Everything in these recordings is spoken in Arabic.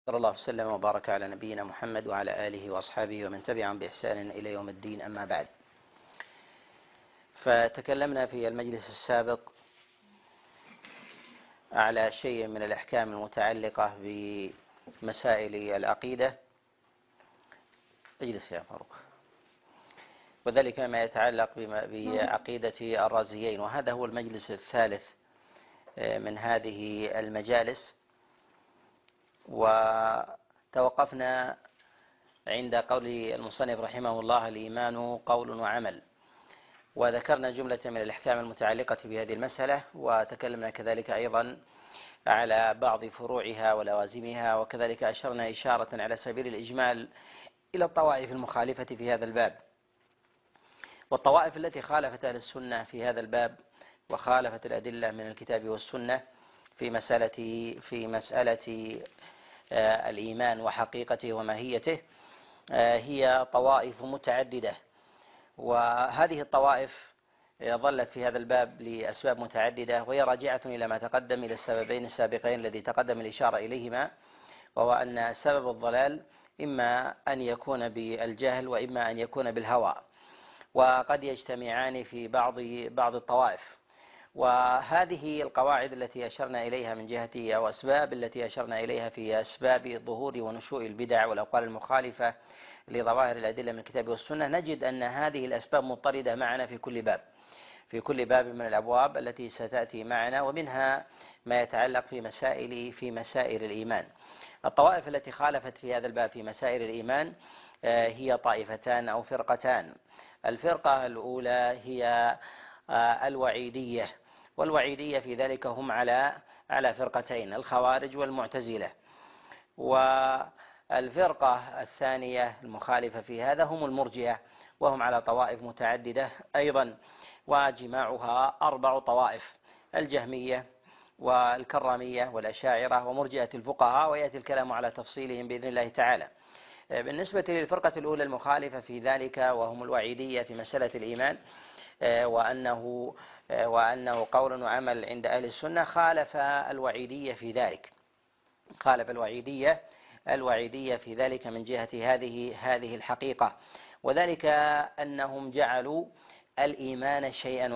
صلى الله وسلم وبارك على نبينا محمد وعلى آله وأصحابه ومن تبعهم بإحسان إلى يوم الدين، أما بعد. فتكلمنا في المجلس السابق على شيء من الأحكام المتعلقة بمسائل العقيدة. اجلس يا فاروق. وذلك ما يتعلق بعقيدة الرازيين، وهذا هو المجلس الثالث من هذه المجالس. وتوقفنا عند قول المصنف رحمه الله: الإيمان قول وعمل، وذكرنا جملة من الأحكام المتعلقة بهذه المسألة، وتكلمنا كذلك أيضا على بعض فروعها ولوازمها، وكذلك أشرنا إشارة على سبيل الإجمال إلى الطوائف المخالفة في هذا الباب. والطوائف التي خالفت أهل السنة في هذا الباب وخالفت الأدلة من الكتاب والسنة في مسألة الإيمان وحقيقته وماهيته هي طوائف متعددة، وهذه الطوائف ظلت في هذا الباب لأسباب متعددة، وهي راجعة إلى ما تقدم، إلى السببين السابقين الذي تقدم الإشارة إليهما، وهو أن سبب الضلال إما أن يكون بالجهل وإما أن يكون بالهوى، وقد يجتمعان في بعض الطوائف. وهذه القواعد التي أشرنا إليها من جهة أو أسباب التي أشرنا إليها في أسباب ظهور ونشوء البدع والأقوال المخالفة لظواهر الأدلة من الكتاب والسنة، نجد أن هذه الأسباب مضطردة معنا في كل باب من الأبواب التي ستأتي معنا، ومنها ما يتعلق في مسائل الإيمان. الطوائف التي خالفت في هذا الباب في مسائل الإيمان هي طائفتان أو فرقتان. الفرقة الأولى هي الوعيدية، والوعيدية في ذلك هم على فرقتين: الخوارج والمعتزلة. والفرقة الثانية المخالفة في هذا هم المرجئة، وهم على طوائف متعددة أيضا، وجماعها 4 طوائف: الجهمية والكرامية والأشاعرة ومرجئة الفقهاء، ويأتي الكلام على تفصيلهم بإذن الله تعالى. بالنسبة للفرقة الأولى المخالفة في ذلك وهم الوعيدية في مسألة الإيمان، وأنه قول وعمل عند أهل السنة، خالف الوعيدية في ذلك من جهة هذه الحقيقة، وذلك أنهم جعلوا الإيمان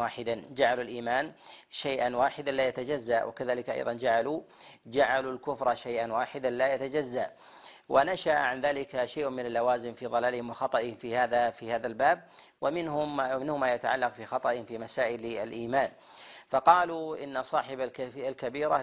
شيئا واحدا لا يتجزأ، وكذلك أيضا جعلوا الكفر شيئا واحدا لا يتجزأ. ونشأ عن ذلك شيء من اللوازم في ضلالهم وخطئهم في هذا الباب، ومنهم ما يتعلق في خطئهم في مسائل الإيمان. فقالوا إن صاحب الكبيرة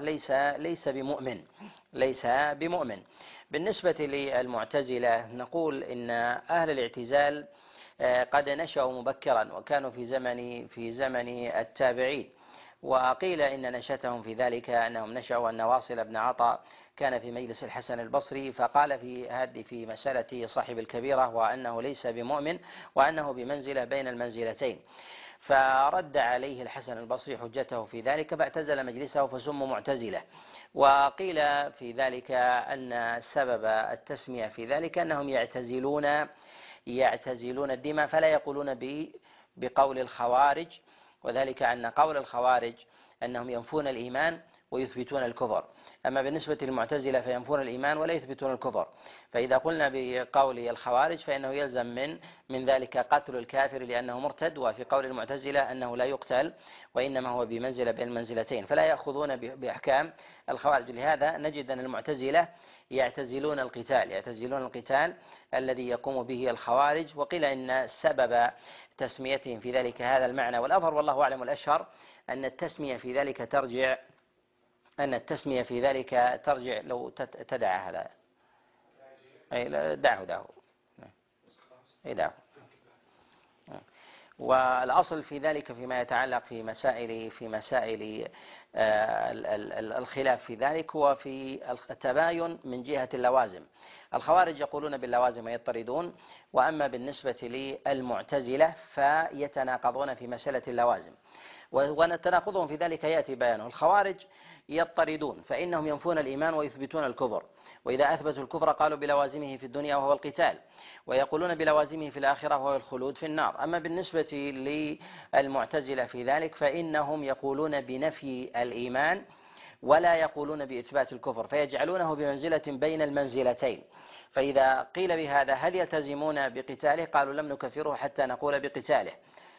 ليس بمؤمن. بالنسبة للمعتزلة نقول إن أهل الاعتزال قد نشأوا مبكرا، وكانوا في زمن التابعين، وقيل إن نشأتهم في ذلك أنهم نشأوا أن واصل بن عطاء كان في مجلس الحسن البصري، فقال في مسألة صاحب الكبيرة وأنه ليس بمؤمن، وأنه بمنزلة بين المنزلتين، فرد عليه الحسن البصري حجته في ذلك، فاعتزل مجلسه فسموا معتزلة. وقيل في ذلك أن سبب التسمية في ذلك أنهم يعتزلون الدماء، فلا يقولون بقول الخوارج، وذلك أن قول الخوارج أنهم ينفون الإيمان ويثبتون الكفر، أما بالنسبة للمعتزلة فينفون الإيمان ولا يثبتون الكفر. فإذا قلنا بقول الخوارج فإنه يلزم من ذلك قتل الكافر لأنه مرتد، وفي قول المعتزلة أنه لا يقتل وإنما هو بمنزلة بين المنزلتين، فلا يأخذون بأحكام الخوارج. لهذا نجد أن المعتزلة يعتزلون القتال الذي يقوم به الخوارج، وقيل إن سبب تسميتهم في ذلك هذا المعنى، والأظهر والله أعلم الأشهر أن التسمية في ذلك ترجع لو تدع هذا، أي دعه والأصل في ذلك فيما يتعلق في مسائل الخلاف في ذلك هو في التباين من جهة اللوازم. الخوارج يقولون باللوازم ويضطردون، وأما بالنسبة للمعتزلة فيتناقضون في مسألة اللوازم، وتناقضهم في ذلك يأتي بيانه. الخوارج يضطردون فإنهم ينفون الإيمان ويثبتون الكفر، وإذا أثبتوا الكفر قالوا بلوازمه في الدنيا وهو القتال، ويقولون بلوازمه في الآخرة وهو الخلود في النار. أما بالنسبة للمعتزلة في ذلك فإنهم يقولون بنفي الإيمان ولا يقولون بإثبات الكفر، فيجعلونه بمنزلة بين المنزلتين. فإذا قيل بهذا هل يلتزمون بقتاله؟ قالوا لم نكفره حتى نقول بقتاله،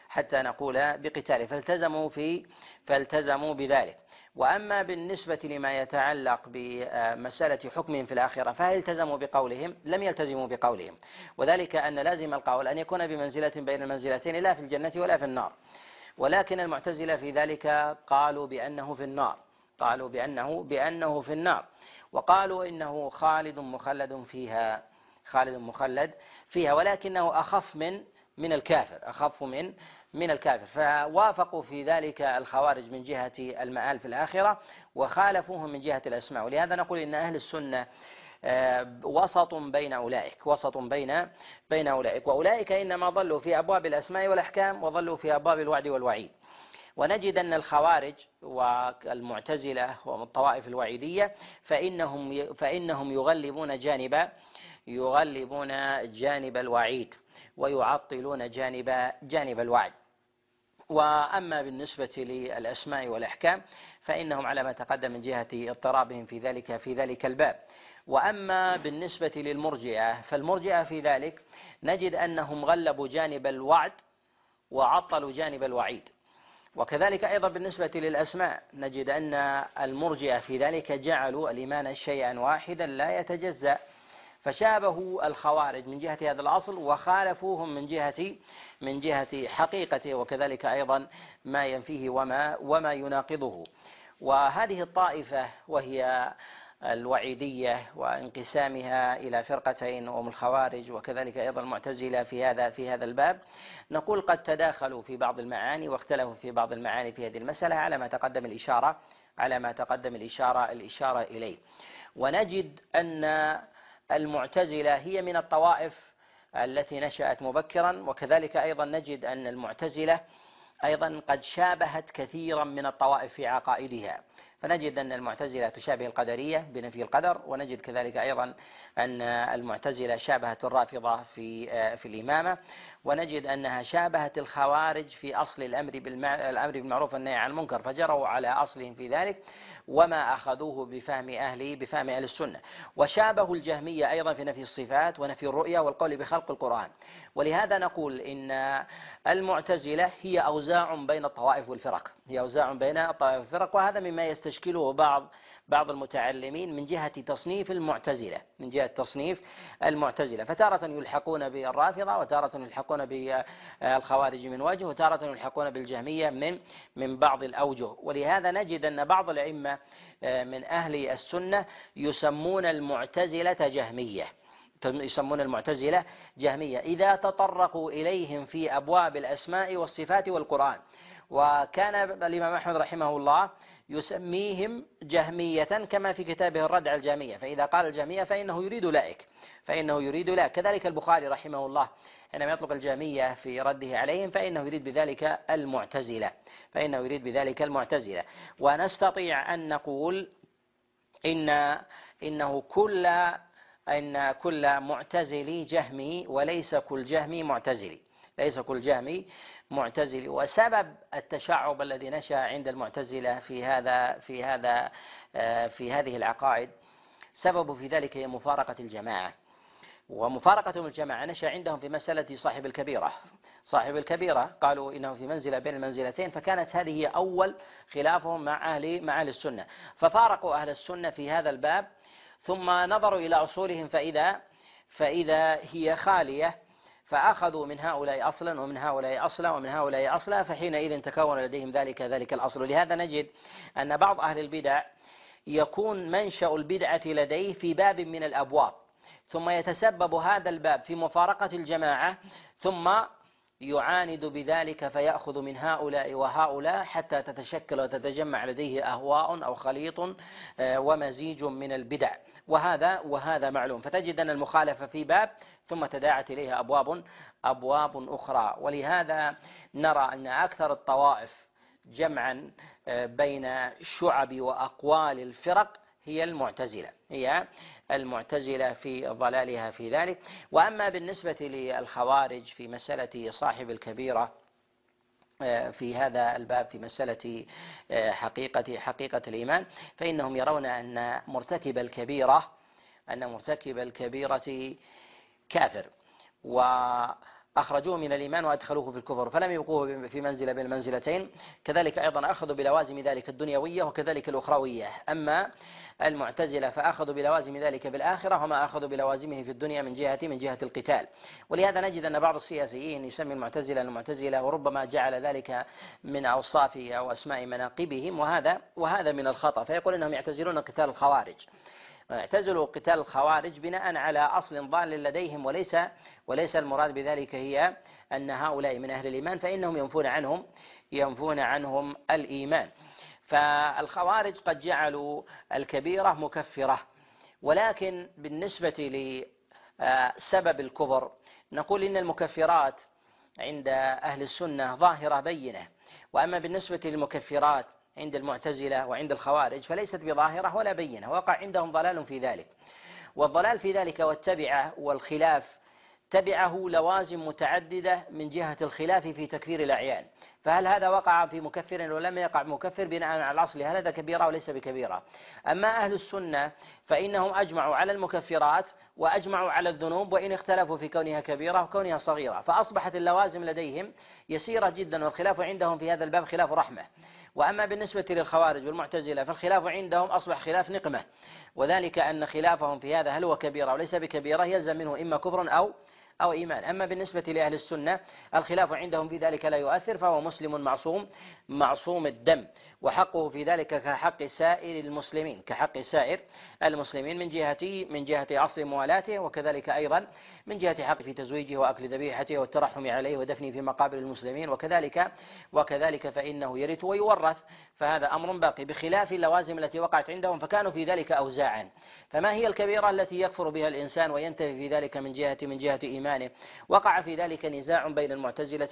فالتزموا بذلك. وأما بالنسبة لما يتعلق بمسألة حكمهم في الآخرة فهل التزموا بقولهم؟ لم يلتزموا بقولهم، وذلك أن لازم القول أن يكون بمنزلة بين المنزلتين لا في الجنة ولا في النار. ولكن المعتزلة في ذلك قالوا بأنه في النار، بأنه في النار، وقالوا إنه خالد مخلد فيها، ولكنه أخف من الكافر، فوافقوا في ذلك الخوارج من جهة المآل في الآخرة، وخالفوهم من جهة الأسماء. ولهذا نقول إن أهل السنة وسط بين أولئك، وأولئك إنما ضلوا في أبواب الأسماء والأحكام وضلوا في أبواب الوعد والوعيد. ونجد أن الخوارج والمعتزلة والطوائف الوعيدية فإنهم يغلبون جانب الوعيد ويعطلون جانب الوعد. وأما بالنسبة للأسماء والأحكام فإنهم على ما تقدم من جهة اضطرابهم في ذلك الباب. وأما بالنسبة للمرجئة فالمرجئة في ذلك نجد أنهم غلبوا جانب الوعد وعطلوا جانب الوعيد. وكذلك أيضا بالنسبة للأسماء نجد أن المرجئة في ذلك جعلوا الإيمان شيئا واحدا لا يتجزأ، فشابهوا الخوارج من جهة هذا الأصل وخالفوهم من جهة حقيقته، وكذلك أيضا ما ينفيه وما يناقضه. وهذه الطائفة وهي الوعيدية وانقسامها إلى فرقتين وهم الخوارج وكذلك أيضا المعتزلة في هذا الباب، نقول قد تداخلوا في بعض المعاني واختلفوا في بعض المعاني في هذه المسألة على ما تقدم الإشارة إليه. ونجد أن المعتزلة هي من الطوائف التي نشأت مبكرا، وكذلك أيضا نجد أن المعتزلة أيضا قد شابهت كثيرا من الطوائف في عقائدها، فنجد أن المعتزلة تشابه القدرية بنفي القدر، ونجد كذلك أيضا أن المعتزلة شابهت الرافضة في الإمامة، ونجد أنها شابهت الخوارج في أصل الأمر بالمعروف والنهي عن المنكر، فجروا على أصلهم في ذلك وما أخذوه بفهم أهل السنة. وشابه الجهمية أيضا في نفي الصفات ونفي الرؤية والقول بخلق القرآن. ولهذا نقول إن المعتزلة هي أوزاع بين الطوائف والفرق، وهذا مما يستشكله بعض المتعلمين من جهة تصنيف المعتزلة، فتارة يلحقون بالرافضة، وتارة يلحقون بالخوارج من وجه، وتارة يلحقون بالجهمية من بعض الأوجه. ولهذا نجد أن بعض الأئمة من أهل السنة يسمون المعتزلة جهمية إذا تطرقوا إليهم في أبواب الأسماء والصفات والقرآن. وكان الإمام أحمد رحمه الله يسميهم جهمية كما في كتابه الرد على الجهمية، فإذا قال الجهمية فإنه يريد لائك. كذلك البخاري رحمه الله حينما يطلق الجهمية في رده عليهم فإنه يريد بذلك المعتزلة. ونستطيع أن نقول إن كل معتزلي جهمي، وليس كل جهمي معتزلي. وسبب التشعب الذي نشأ عند المعتزلة في هذه العقائد سبب في ذلك هي مفارقة الجماعة، ومفارقتهم الجماعة نشأ عندهم في مسألة صاحب الكبيرة قالوا إنه في منزلة بين المنزلتين، فكانت هذه أول خلافهم مع أهل السنة، ففارقوا أهل السنة في هذا الباب، ثم نظروا إلى أصولهم فإذا هي خالية، فأخذوا من هؤلاء أصلا ومن هؤلاء أصلا ومن هؤلاء أصلا، فحينئذ تكون لديهم ذلك الأصل. لهذا نجد أن بعض أهل البدع يكون منشأ البدعة لديه في باب من الأبواب، ثم يتسبب هذا الباب في مفارقة الجماعة، ثم يعاند بذلك فيأخذ من هؤلاء وهؤلاء حتى تتشكل وتتجمع لديه أهواء أو خليط ومزيج من البدع، وهذا معلوم. فتجد أن المخالفة في باب ثم تداعت إليها أبواب أخرى. ولهذا نرى أن أكثر الطوائف جمعا بين شعب وأقوال الفرق هي المعتزلة في ضلالها في ذلك. وأما بالنسبة للخوارج في مسألة صاحب الكبيرة في هذا الباب في مسألة حقيقة الإيمان، فإنهم يرون أن مرتكب الكبيرة كافر، وأخرجوه من الإيمان وأدخلوه في الكفر، فلم يبقوه في منزلة بين المنزلتين. كذلك أيضا أخذوا بلوازم ذلك الدنيوية وكذلك الأخروية. أما المعتزلة فأخذوا بلوازم ذلك بالآخرة، وما أخذوا بلوازمه في الدنيا من جهة القتال. ولهذا نجد أن بعض السياسيين يسمي المعتزلة، وربما جعل ذلك من أوصاف أو أسماء مناقبهم، وهذا من الخطأ، فيقول أنهم يعتزلون قتال الخوارج، اعتزلوا قتال الخوارج بناء على أصل ضال لديهم، وليس المراد بذلك هي أن هؤلاء من أهل الإيمان، فإنهم ينفون عنهم الإيمان. فالخوارج قد جعلوا الكبيرة مكفرة، ولكن بالنسبة لسبب الكفر نقول إن المكفرات عند أهل السنة ظاهرة بينة، وأما بالنسبة للمكفرات عند المعتزلة وعند الخوارج فليست بظاهرة ولا بينة، وقع عندهم ضلال في ذلك. والضلال في ذلك والتبعة والخلاف تبعه لوازم متعددة من جهة الخلاف في تكفير الأعيان، فهل هذا وقع في مكفر ولم يقع مكفر بناء على الأصل، هل هذا كبيرة وليس بكبيرة؟ أما أهل السنة فإنهم أجمعوا على المكفرات وأجمعوا على الذنوب، وإن اختلفوا في كونها كبيرة وكونها صغيرة، فأصبحت اللوازم لديهم يسيرة جدا، والخلاف عندهم في هذا الباب خلاف رحمة. وأما بالنسبة للخوارج والمعتزلة فالخلاف عندهم أصبح خلاف نقمة، وذلك أن خلافهم في هذا هل هو كبيرة وليس بكبيرة يلزم منه إما كفر أو إيمان. أما بالنسبة لأهل السنة الخلاف عندهم في ذلك لا يؤثر، فهو مسلم معصوم الدم، وحقه في ذلك كحق سائر المسلمين من جهة أصل موالاته، وكذلك أيضا من جهة حق في تزويجه وأكل ذبيحته والترحم عليه ودفنه في مقابر المسلمين، وكذلك فإنه يرث ويورث، فهذا أمر باقي، بخلاف اللوازم التي وقعت عندهم فكانوا في ذلك أوزاعا. فما هي الكبيرة التي يكفر بها الإنسان وينتهي في ذلك من جهة إيمانه؟ وقع في ذلك نزاع بين المعتزلة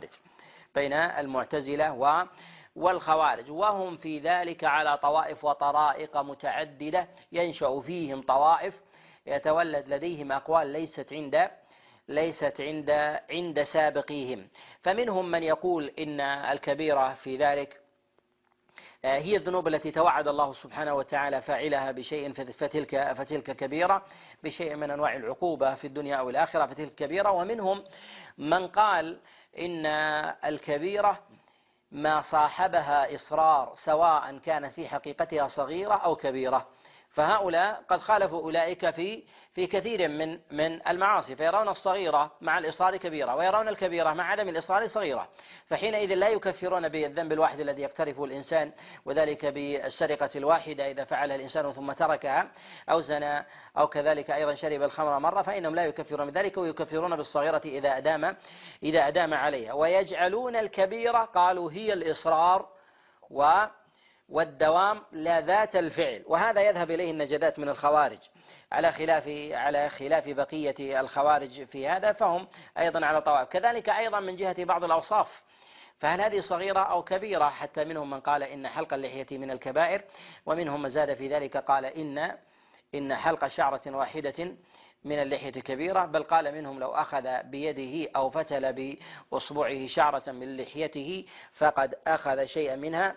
والخوارج، وهم في ذلك على طوائف وطرائق متعددة، ينشأ فيهم طوائف يتولد لديهم أقوال ليست عند سابقيهم. فمنهم من يقول إن الكبيرة في ذلك هي الذنوب التي توعد الله سبحانه وتعالى فاعلها بشيء فتلك كبيرة، بشيء من أنواع العقوبة في الدنيا أو الآخرة فتلك كبيرة. ومنهم من قال إن الكبيرة ما صاحبها إصرار، سواء كانت في حقيقتها صغيرة أو كبيرة، فهؤلاء قد خالفوا أولئك في كثير من المعاصي، فيرون الصغيرة مع الإصرار كبيرة، ويرون الكبيرة مع عدم الإصرار صغيرة، فحينئذ لا يكفرون بالذنب الواحد الذي يقترفه الإنسان، وذلك بالسرقة الواحدة إذا فعلها الإنسان ثم تركها، أو زنى، أو كذلك أيضا شرب الخمر مرة، فإنهم لا يكفرون بذلك، ويكفرون بالصغيرة إذا أدام عليها. ويجعلون الكبيرة قالوا هي الإصرار والدوام لا ذات الفعل، وهذا يذهب إليه النجدات من الخوارج على خلاف بقية الخوارج في هذا، فهم أيضا على طوائف. كذلك أيضا من جهة بعض الأوصاف، فهل هذه صغيرة أو كبيرة؟ حتى منهم من قال إن حلق اللحية من الكبائر، ومنهم من زاد في ذلك قال إن حلق شعرة واحدة من اللحية كبيرة، بل قال منهم لو أخذ بيده أو فتل بأصبعه شعرة من لحيته فقد أخذ شيئا منها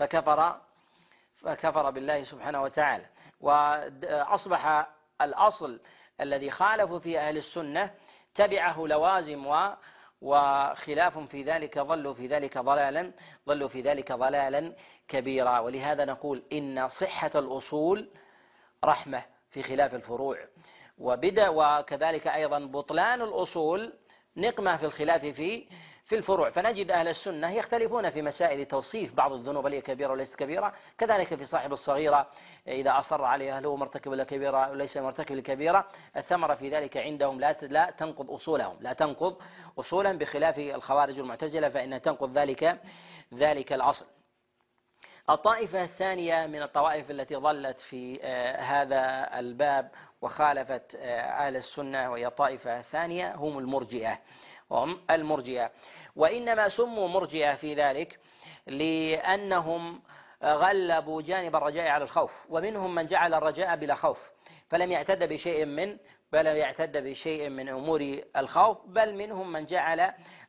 فكفر بالله سبحانه وتعالى. وأصبح الأصل الذي خالفوا في أهل السنة تبعه لوازم وخلاف في ذلك، ضلوا في ذلك ضلالا كبيرا. ولهذا نقول إن صحة الأصول رحمة في خلاف الفروع، وكذلك أيضا بطلان الأصول نقمة في الخلاف في الفروع. فنجد أهل السنة يختلفون في مسائل توصيف بعض الذنوب هل هي كبيرة وليست كبيرة، كذلك في صاحب الصغيرة إذا أصر عليها هل هو مرتكب لكبيرة وليس مرتكب لكبيرة. الثمرة في ذلك عندهم لا تنقض أصولهم، بخلاف الخوارج والمعتزلة فإنها تنقض ذلك الأصل. الطائفة الثانية من الطوائف التي ضلت في هذا الباب وخالفت أهل السنة، وهي الطائفة الثانية هم المرجئة. وإنما سموا مرجئة في ذلك لأنهم غلبوا جانب الرجاء على الخوف، ومنهم من جعل الرجاء بلا خوف فلم يعتد بشيء من أمور الخوف، بل منهم من جعل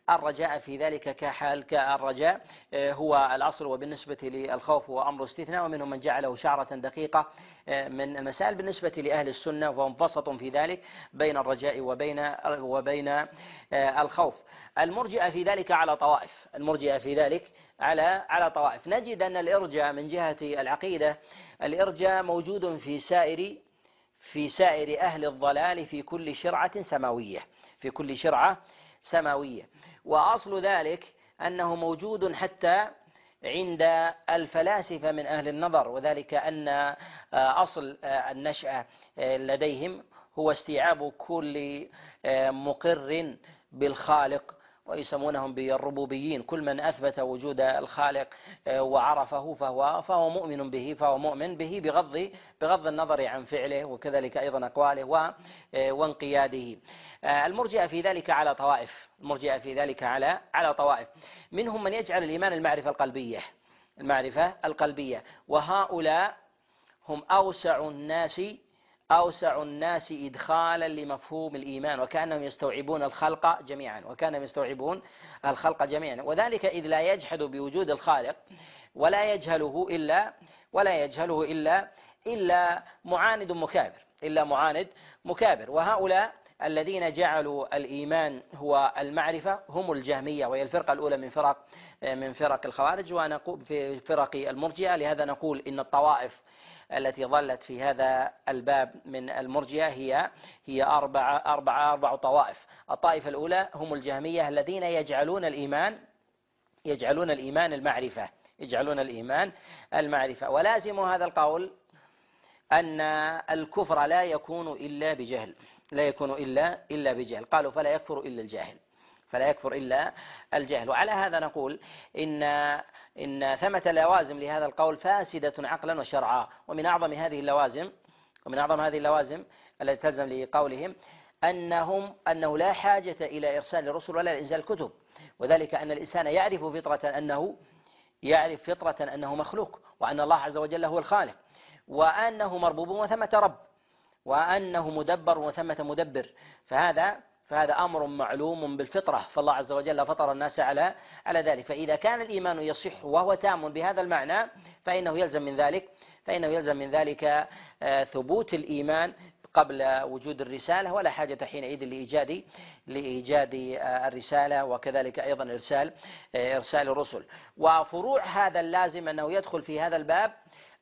الرجاء في ذلك كحال كالرجاء هو الأصل، وبالنسبة للخوف هو أمر استثناء، ومنهم من جعله شعرة دقيقة من المسائل. بالنسبة لأهل السنة فهم وسط في ذلك بين الرجاء وبين الخوف. المرجئة في ذلك على طوائف، المرجئة في ذلك على طوائف. نجد أن الإرجاء من جهة العقيدة، الإرجاء موجود في سائر أهل الضلال في كل شرعة سماوية، في كل شرعة سماوية. وأصل ذلك أنه موجود حتى عند الفلاسفة من أهل النظر، وذلك أن أصل النشأة لديهم هو استيعاب كل مقر بالخالق، ويسمونهم بالربوبيين، كل من أثبت وجود الخالق وعرفه فهو مؤمن به، فهو مؤمن به بغض النظر عن فعله، وكذلك أيضا أقواله وانقياده. المرجئة في ذلك على طوائف، المرجئة في ذلك على طوائف. منهم من يجعل الإيمان المعرفة القلبية، وهؤلاء هم أوسع الناس إدخالا لمفهوم الإيمان، وكأنهم يستوعبون الخلق جميعا، وذلك إذ لا يجحد بوجود الخالق ولا يجهله إلا معاند مكابر. وهؤلاء الذين جعلوا الإيمان هو المعرفة هم الجهمية، وهي الفرقة الأولى من فرق الخوارج، ونقول في فرق المرجئة. لهذا نقول إن الطوائف التي ظلت في هذا الباب من المرجئة هي أربع طوائف. الطائفة الأولى هم الجهمية الذين يجعلون الإيمان المعرفة، ولازم هذا القول أن الكفر لا يكون إلا بجهل، قالوا فلا يكفر إلا الجهل. وعلى هذا نقول إن ثمة لوازم لهذا القول فاسدة عقلا وشرعا، ومن أعظم هذه اللوازم التي تلزم لقولهم أنه لا حاجة إلى إرسال الرسل ولا إنزال الكتب، وذلك أن الإنسان يعرف فطرة أنه مخلوق، وأن الله عز وجل هو الخالق، وأنه مربوب وثمة رب، وأنه مدبر وثمة مدبر. فهذا أمر معلوم بالفطرة، فالله عز وجل فطر الناس على ذلك. فإذا كان الإيمان يصح وهو تام بهذا المعنى فإنه يلزم من ذلك ثبوت الإيمان قبل وجود الرسالة، ولا حاجة حينئذ لإيجاد الرسالة، وكذلك أيضا إرسال الرسل. وفروع هذا اللازم أنه يدخل في هذا الباب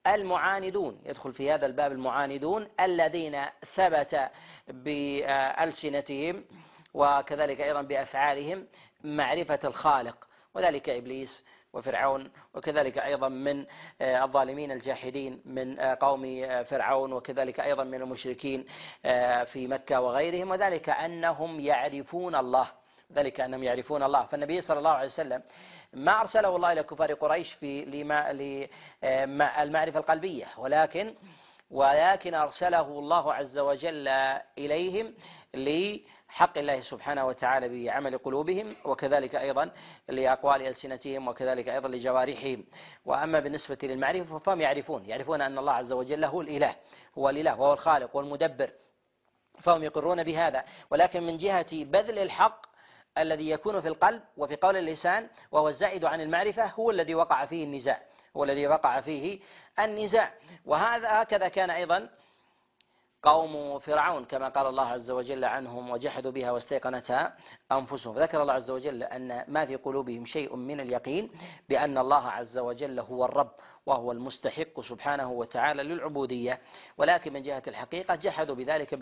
المعاندون الذين ثبت بألسنتهم وكذلك أيضا بأفعالهم معرفة الخالق، وذلك إبليس وفرعون، وكذلك أيضا من الظالمين الجاحدين من قوم فرعون، وكذلك أيضا من المشركين في مكة وغيرهم، وذلك أنهم يعرفون الله. فالنبي صلى الله عليه وسلم ما أرسله الله إلى كفار قريش في المعرفة القلبية، ولكن أرسله الله عز وجل إليهم لحق الله سبحانه وتعالى بعمل قلوبهم، وكذلك أيضا لأقوال ألسنتهم، وكذلك أيضا لجوارحهم. وأما بالنسبة للمعرفة فهم يعرفون أن الله عز وجل هو الإله وهو الخالق والمدبر، فهم يقرون بهذا. ولكن من جهة بذل الحق الذي يكون في القلب وفي قول اللسان وهو الزائد عن المعرفة هو الذي وقع فيه النزاع. وهذا هكذا كان أيضا قوم فرعون، كما قال الله عز وجل عنهم وجحدوا بها واستيقنتها أنفسهم. فذكر الله عز وجل أن ما في قلوبهم شيء من اليقين بأن الله عز وجل هو الرب وهو المستحق سبحانه وتعالى للعبودية، ولكن من جهة الحقيقة جحدوا بذلك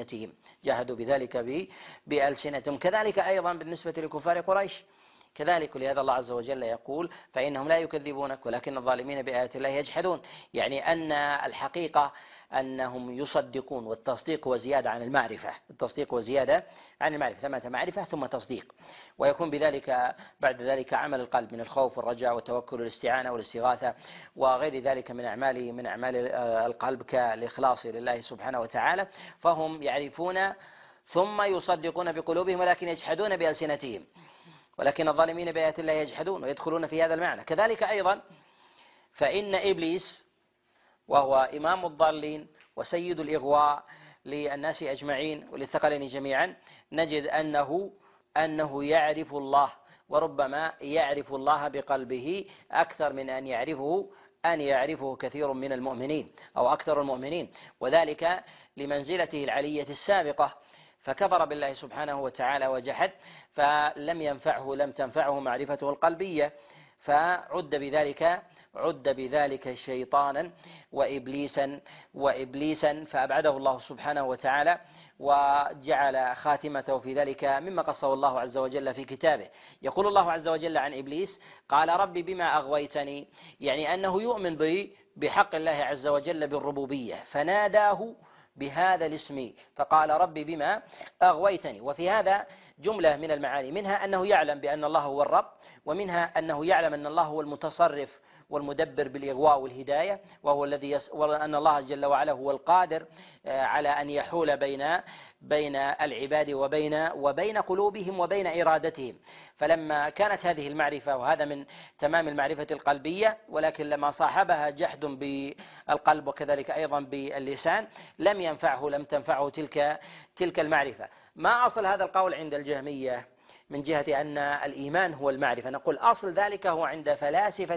بألسنتهم. كذلك أيضا بالنسبة لكفار قريش كذلك، ولهذا الله عز وجل يقول فإنهم لا يكذبونك ولكن الظالمين بآيات الله يجحدون، يعني أن الحقيقة أنهم يصدقون، والتصديق هو زيادة عن المعرفة، ثمة معرفة ثم تصديق، ويكون بذلك بعد ذلك عمل القلب من الخوف والرجاء والتوكل والاستعانة والاستغاثة وغير ذلك من أعمال القلب كالإخلاص لله سبحانه وتعالى. فهم يعرفون ثم يصدقون بقلوبهم ولكن يجحدون بألسنتهم، ولكن الظالمين بآيات الله يجحدون ويدخلون في هذا المعنى. كذلك أيضا فإن إبليس وهو إمام الضالين وسيد الإغواء للناس أجمعين وللثقلين جميعا، نجد أنه أنه يعرف الله، وربما يعرف الله بقلبه أكثر من أن يعرفه كثير من المؤمنين أو أكثر المؤمنين، وذلك لمنزلته العلية السابقة. فكفر بالله سبحانه وتعالى وجحد، لم تنفعه معرفته القلبية، عد بذلك شيطانا وإبليسا فأبعده الله سبحانه وتعالى، وجعل خاتمته في ذلك مما قصه الله عز وجل في كتابه. يقول الله عز وجل عن إبليس: قال رب بما أغويتني، يعني أنه يؤمن بحق الله عز وجل بالربوبية، فناداه بهذا الاسم فقال رب بما أغويتني. وفي هذا جملة من المعاني، منها أنه يعلم بأن الله هو الرب، ومنها أنه يعلم أن الله هو المتصرف والمدبر بالإغواء والهداية، وأن الله جل وعلا هو القادر على أن يحول بين العباد وبين قلوبهم وبين إرادتهم. فلما كانت هذه المعرفة، وهذا من تمام المعرفة القلبية، ولكن لما صاحبها جحد بالقلب وكذلك أيضا باللسان لم تنفعه تلك المعرفة. ما أصل هذا القول عند الجهمية من جهة أن الإيمان هو المعرفة؟ نقول أصل ذلك هو عند فلاسفة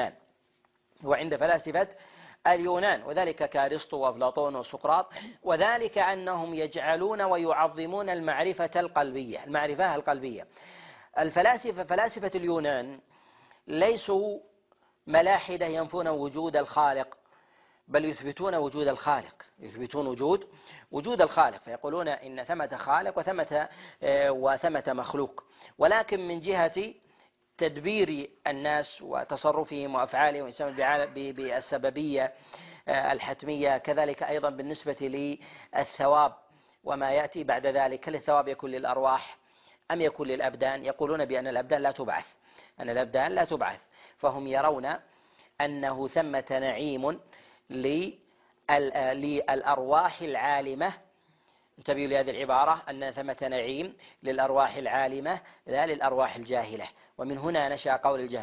اليونان، وذلك كأرسطو وأفلاطون وسقراط، وذلك أنهم يجعلون ويعظمون المعرفة القلبية. فلاسفة اليونان ليسوا ملاحدة ينفون وجود الخالق، بل يثبتون وجود الخالق، فيقولون إن ثمة خالق وثمة مخلوق. ولكن من جهة تدبير الناس وتصرفهم وأفعالهم بالسببية الحتمية، كذلك أيضا بالنسبة للثواب وما يأتي بعد ذلك، هل الثواب يكون للأرواح أم يكون للأبدان؟ يقولون بأن الأبدان لا تبعث، فهم يرون أنه ثمة نعيم للأرواح العالمة. انتبهوا لهذه العبارة، أن ثمة نعيم للأرواح العالمة لا للأرواح الجاهلة. ومن هنا نشأ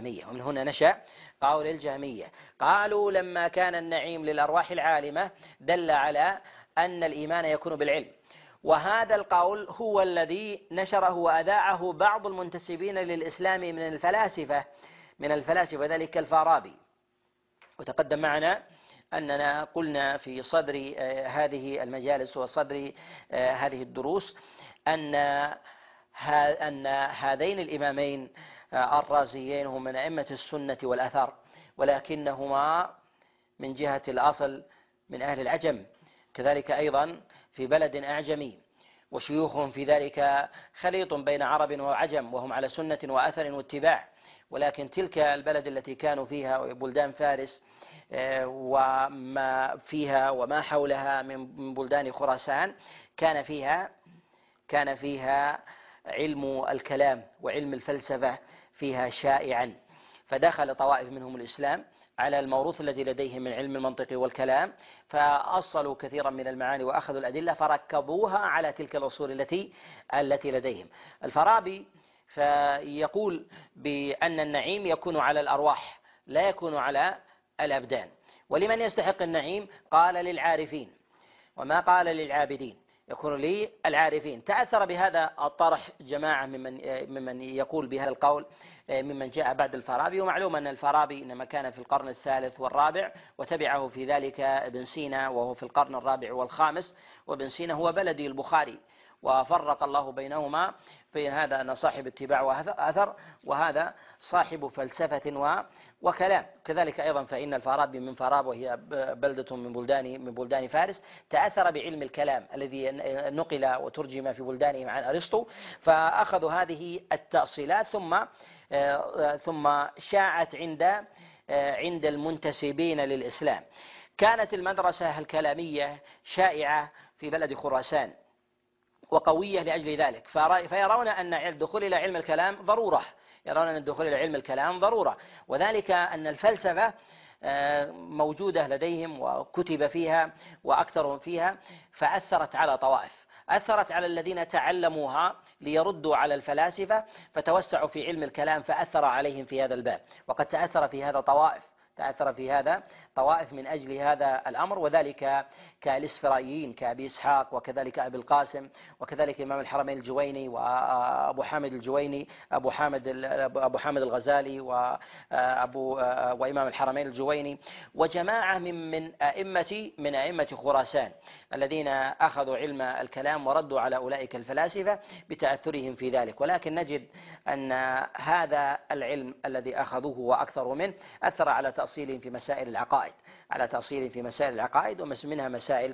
قول الجهمية. قالوا لما كان النعيم للأرواح العالمة دل على أن الإيمان يكون بالعلم، وهذا القول هو الذي نشره وأذاعه بعض المنتسبين للإسلام من الفلاسفة ذلك الفارابي. وتقدم معنا أننا قلنا في صدر هذه المجالس وصدر هذه الدروس أن هذين الإمامين الرازيين هم من أئمة السنة والأثر، ولكنهما من جهة الأصل من أهل العجم، كذلك أيضا في بلد أعجمي، وشيوخهم في ذلك خليط بين عرب وعجم، وهم على سنة وأثر واتباع. ولكن تلك البلد التي كانوا فيها بلدان فارس وما فيها وما حولها من بلدان خراسان كان فيها علم الكلام وعلم الفلسفة فيها شائعا، فدخل طوائف منهم الإسلام على الموروث الذي لديهم من علم المنطق والكلام، فأصلوا كثيرا من المعاني وأخذوا الأدلة فركبوها على تلك الأصول التي لديهم. الفارابي فيقول بأن النعيم يكون على الأرواح لا يكون على الأبدان. ولمن يستحق النعيم؟ قال للعارفين، وما قال للعابدين، يكون للعارفين. تأثر بهذا الطرح جماعة ممن يقول بهذا القول ممن جاء بعد الفارابي. ومعلوم أن الفارابي إنما كان في القرن الثالث والرابع، وتبعه في ذلك ابن سينا وهو في القرن الرابع والخامس، وابن سينا هو بلدي البخاري، وفرق الله بينهما، في هذا أن صاحب اتباع وأثر، وهذا صاحب فلسفة وكلام. كذلك أيضا فإن الفارابي من فاراب، وهي بلدة من بلدان فارس، تأثر بعلم الكلام الذي نقل وترجم في بلدانهم عن أرسطو، فأخذوا هذه التأصيلات ثم شاعت عند المنتسبين للإسلام. كانت المدرسة الكلامية شائعة في بلد خراسان وقوية لأجل ذلك، فيرون أن الدخول إلى علم الكلام ضرورة، وذلك أن الفلسفة موجودة لديهم وكتب فيها وأكثر فيها، فأثرت على طوائف، أثرت على الذين تعلموها ليردوا على الفلاسفة، فتوسعوا في علم الكلام فأثر عليهم في هذا الباب. وقد تأثر في هذا طوائف تأثر في هذا طوائف من أجل هذا الأمر، وذلك كالإسفرايين كأبي إسحاق، وكذلك أبي القاسم، وكذلك إمام الحرمين الجويني وأبو حامد الجويني، أبو حامد الغزالي وإمام الحرمين الجويني، وجماعة من أئمة خراسان الذين أخذوا علم الكلام وردوا على أولئك الفلاسفة بتأثرهم في ذلك. ولكن نجد أن هذا العلم الذي أخذوه وأكثروا منه أثر على تأصيلهم في مسائل العقائد، ومنها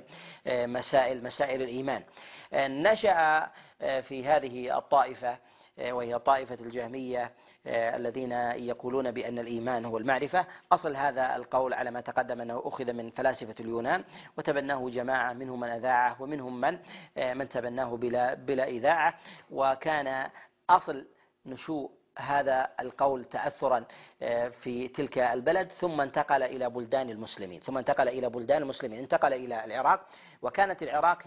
مسائل الإيمان. نشأ في هذه الطائفة، وهي طائفة الجهمية، الذين يقولون بأن الإيمان هو المعرفة. أصل هذا القول على ما تقدم أنه أخذ من فلاسفة اليونان، وتبناه جماعة منهم من أذاعه ومنهم من تبناه بلا إذاعة. وكان أصل نشوء هذا القول تأثرا في تلك البلد، ثم انتقل إلى بلدان المسلمين، انتقل إلى العراق، وكانت العراق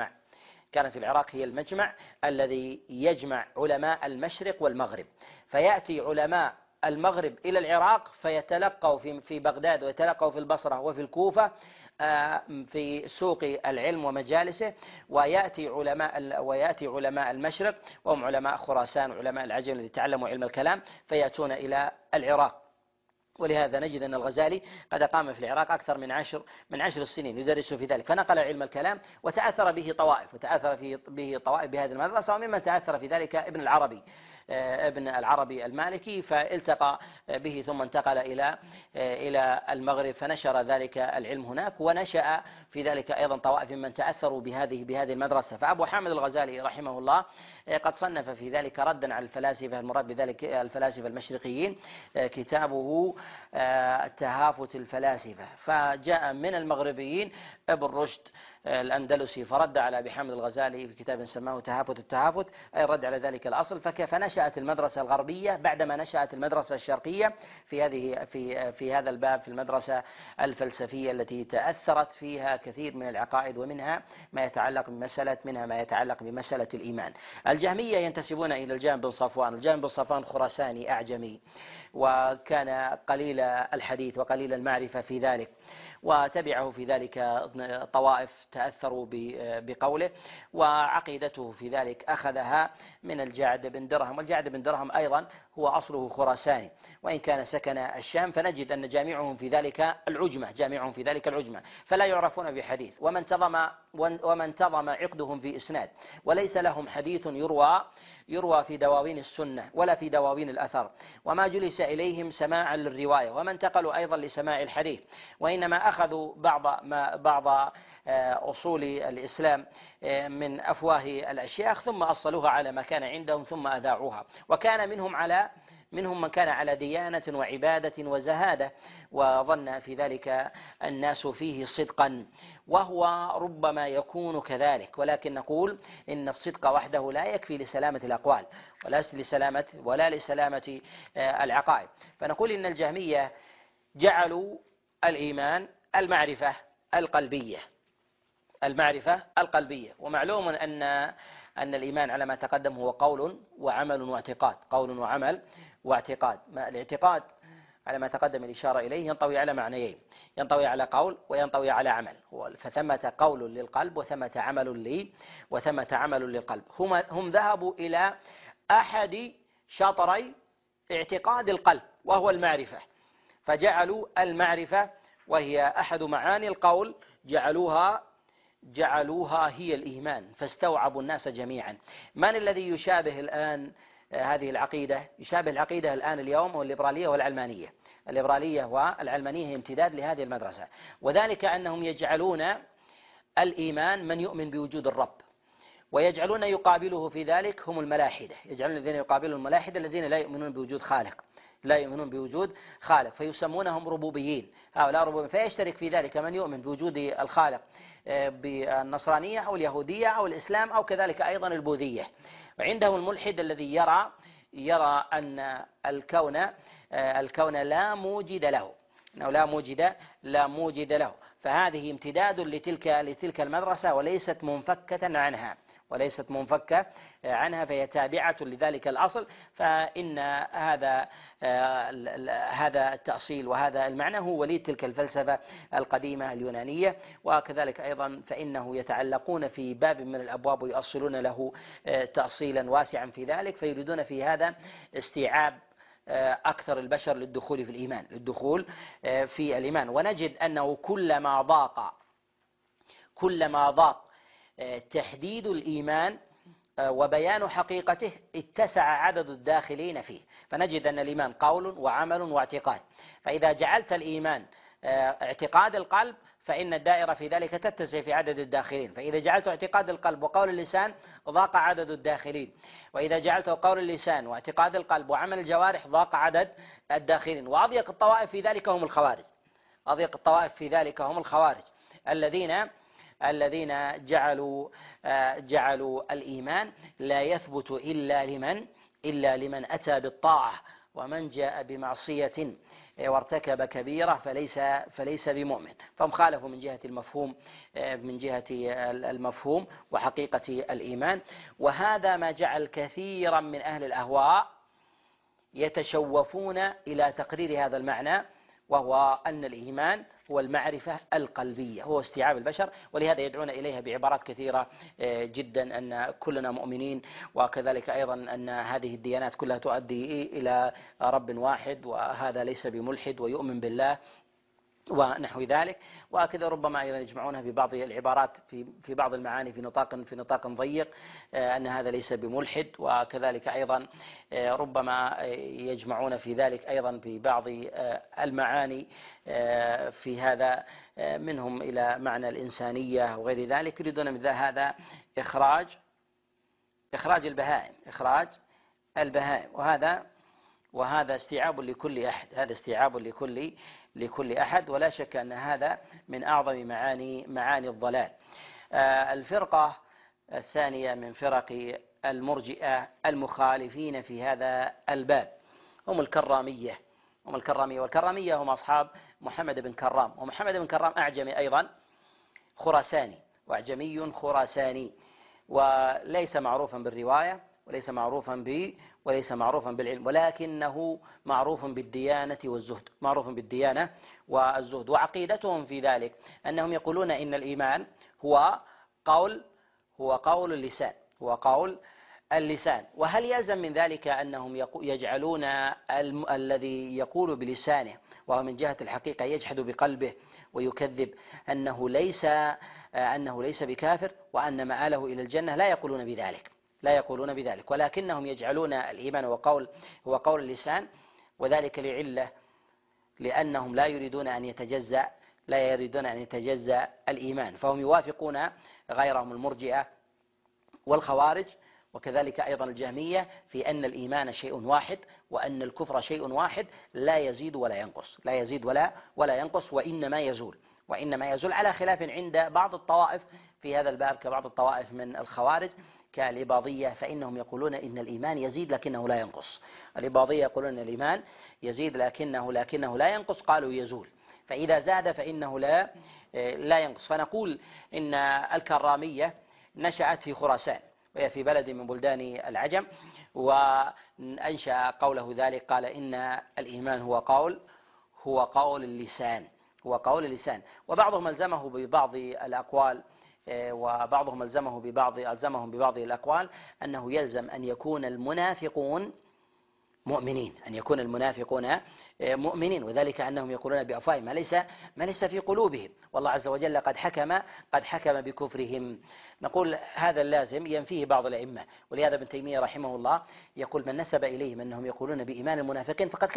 هي المجمع الذي يجمع علماء المشرق والمغرب. فيأتي علماء المغرب إلى العراق فيتلقوا في بغداد، ويتلقوا في البصرة وفي الكوفة في سوق العلم ومجالسه، ويأتي علماء المشرق وهم علماء خراسان وعلماء العجم الذين تعلموا علم الكلام فيأتون إلى العراق. ولهذا نجد أن الغزالي قد قام في العراق أكثر من 10 سنين يدرس في ذلك، فنقل علم الكلام وتأثر به طوائف، بهذه المدرسة. وممن تأثر في ذلك ابن العربي المالكي، فالتقى به ثم انتقل إلى المغرب فنشر ذلك العلم هناك، ونشأ في ذلك أيضا طوائف ممن تأثروا بهذه المدرسة. فأبو حامد الغزالي رحمه الله قد صنف في ذلك ردا على الفلاسفة، المراد بذلك الفلاسفة المشرقيين، كتابه تهافت الفلاسفة. فجاء من المغربيين ابن رشد الأندلسي فرد على أبي حامد الغزالي في كتاب سماه التهافت، أي رد على ذلك الأصل. فنشأت المدرسة الغربية بعدما نشأت المدرسة الشرقية في هذا الباب، في المدرسة الفلسفية التي تأثرت فيها كثير من العقائد، ومنها ما يتعلق بمسألة الإيمان. الجهمية ينتسبون إلى الجهم بن صفوان خراساني أعجمي، وكان قليل الحديث وقليل المعرفة في ذلك، وتبعه في ذلك طوائف تأثروا بقوله، وعقيدته في ذلك أخذها من الجعد بن درهم. والجعد بن درهم أيضا هو أصله خراساني، وإن كان سكن الشام، فنجد أن جامعهم في ذلك العجمة، فلا يعرفون بحديث، وما انتظم عقدهم في إسناد، وليس لهم حديث يروى في دواوين السنة ولا في دواوين الأثر، وما جلس إليهم سماعا للرواية، وما انتقلوا أيضا لسماع الحديث، وإنما أخذوا بعض أصول الإسلام من أفواه الأشياخ ثم أصلوها على ما كان عندهم ثم أذاعوها. وكان منهم من كان على ديانة وعبادة وزهادة، وظن في ذلك الناس فيه صدقا، وهو ربما يكون كذلك، ولكن نقول إن الصدق وحده لا يكفي لسلامة الأقوال ولا لسلامة العقائد. فنقول إن الجهمية جعلوا الإيمان المعرفة القلبية. ومعلوم أن الإيمان على ما تقدم هو قول وعمل واعتقاد. الاعتقاد على ما تقدم الإشارة إليه ينطوي على معنيين، ينطوي على قول وينطوي على عمل، فثمة قول للقلب وثمة عمل للقلب. هم ذهبوا إلى أحد شطري اعتقاد القلب وهو المعرفة، فجعلوا المعرفة وهي أحد معاني القول جعلوها هي الإيمان، فاستوعبوا الناس جميعا. من الذي يشابه الآن هذه العقيدة؟ يشابه العقيدة الآن اليوم هو الليبرالية والعلمانية. الليبرالية والعلمانية هي امتداد لهذه المدرسة، وذلك أنهم يجعلون الإيمان من يؤمن بوجود الرب، ويجعلون يقابله في ذلك هم الملاحدة، يجعلون الذين يقابلون الملاحدة الذين لا يؤمنون بوجود خالق، فيسمونهم ربوبيين. هؤلاء ربوبيين، فيشترك في ذلك من يؤمن بوجود الخالق بالنصرانية أو اليهودية أو الإسلام أو كذلك أيضا البوذية. وعندهم الملحد الذي يرى أن الكون لا موجد له، أنه لا موجد له، فهذه امتداد لتلك المدرسة وليست منفكة عنها، وليست منفكة عنها، فهي تابعة لذلك الأصل. فإن هذا التأصيل وهذا المعنى هو وليد تلك الفلسفة القديمة اليونانية. وكذلك أيضا فإنه يتعلقون في باب من الأبواب ويؤصلون له تأصيلا واسعا في ذلك، فيريدون في هذا استيعاب أكثر البشر للدخول في الإيمان، للدخول في الإيمان. ونجد أنه كلما ضاق تحديد الإيمان وبيان حقيقته اتسع عدد الداخلين فيه. فنجد أن الإيمان قول وعمل واعتقاد، فإذا جعلت الإيمان اعتقاد القلب فإن الدائرة في ذلك تتسع في عدد الداخلين، فإذا جعلت اعتقاد القلب وقول اللسان ضاق عدد الداخلين، وإذا جعلته قول اللسان واعتقاد القلب وعمل الجوارح ضاق عدد الداخلين. وأضيق الطوائف في ذلك هم الخوارج، أضيق الطوائف في ذلك هم الخوارج الذين جعلوا الإيمان لا يثبت إلا لمن أتى بالطاعة، ومن جاء بمعصية وارتكب كبيرة فليس بمؤمن. فهم خالفوا من جهة المفهوم وحقيقة الإيمان. وهذا ما جعل كثيرا من أهل الأهواء يتشوفون إلى تقرير هذا المعنى، وهو أن الإيمان هو المعرفة القلبية، هو استيعاب البشر. ولهذا يدعون إليها بعبارات كثيرة جدا، أن كلنا مؤمنين، وكذلك أيضا أن هذه الديانات كلها تؤدي إلى رب واحد، وهذا ليس بملحد ويؤمن بالله ونحو ذلك. وكذا ربما أيضا يجمعونها ببعض العبارات في بعض المعاني في نطاق ضيق، أن هذا ليس بملحد. وكذلك أيضا ربما يجمعون في ذلك أيضا في بعض المعاني في هذا منهم إلى معنى الإنسانية وغير ذلك، يريدون من هذا إخراج البهائم، وهذا استيعاب لكل أحد، هذا استيعاب لكل أحد، ولا شك أن هذا من أعظم معاني الضلال. الفرقة الثانية من فرق المرجئة المخالفين في هذا الباب هم الكرامية. والكرامية هم أصحاب محمد بن كرام، ومحمد بن كرام أعجمي أيضا خراساني، وأعجمي خراساني، وليس معروفا بالرواية وليس معروفا بالعلم، ولكنه معروف بالديانة والزهد. وعقيدتهم في ذلك أنهم يقولون إن الإيمان هو قول اللسان. وهل يلزم من ذلك أنهم يجعلون الذي يقول بلسانه وهو من جهة الحقيقة يجحد بقلبه ويكذب أنه ليس بكافر وأن مآله إلى الجنة؟ لا يقولون بذلك، ولكنهم يجعلون الإيمان هو قول اللسان، وذلك لأنهم لا يريدون أن يتجزأ الإيمان. فهم يوافقون غيرهم المرجئة والخوارج وكذلك أيضا الجهمية في أن الإيمان شيء واحد، وأن الكفر شيء واحد لا يزيد ولا ينقص، وإنما يزول على خلاف عند بعض الطوائف في هذا الباب، كبعض الطوائف من الخوارج كالإباضية، فإنهم يقولون إن الإيمان يزيد لكنه لا ينقص. الإباضية يقولون أن الإيمان يزيد لكنه لا ينقص، قالوا يزول، فإذا زاد فإنه لا ينقص. فنقول إن الكرامية نشأت في خراسان، وهي في بلد من بلدان العجم، وأنشأ قوله ذلك، قال إن الإيمان هو قول اللسان. وبعضهم ألزمه ببعض الأقوال، وبعضهم ألزمهم ببعض الأقوال أنه يلزم أن يكون المنافقون مؤمنين، وذلك أنهم يقولون بأفواههم ما ليس في قلوبهم، والله عز وجل قد حكم بكفرهم. نقول هذا اللازم ينفيه بعض الأئمة، ولهذا ابن تيمية رحمه الله يقول من نسب إليهم أنهم يقولون بإيمان المنافقين فقد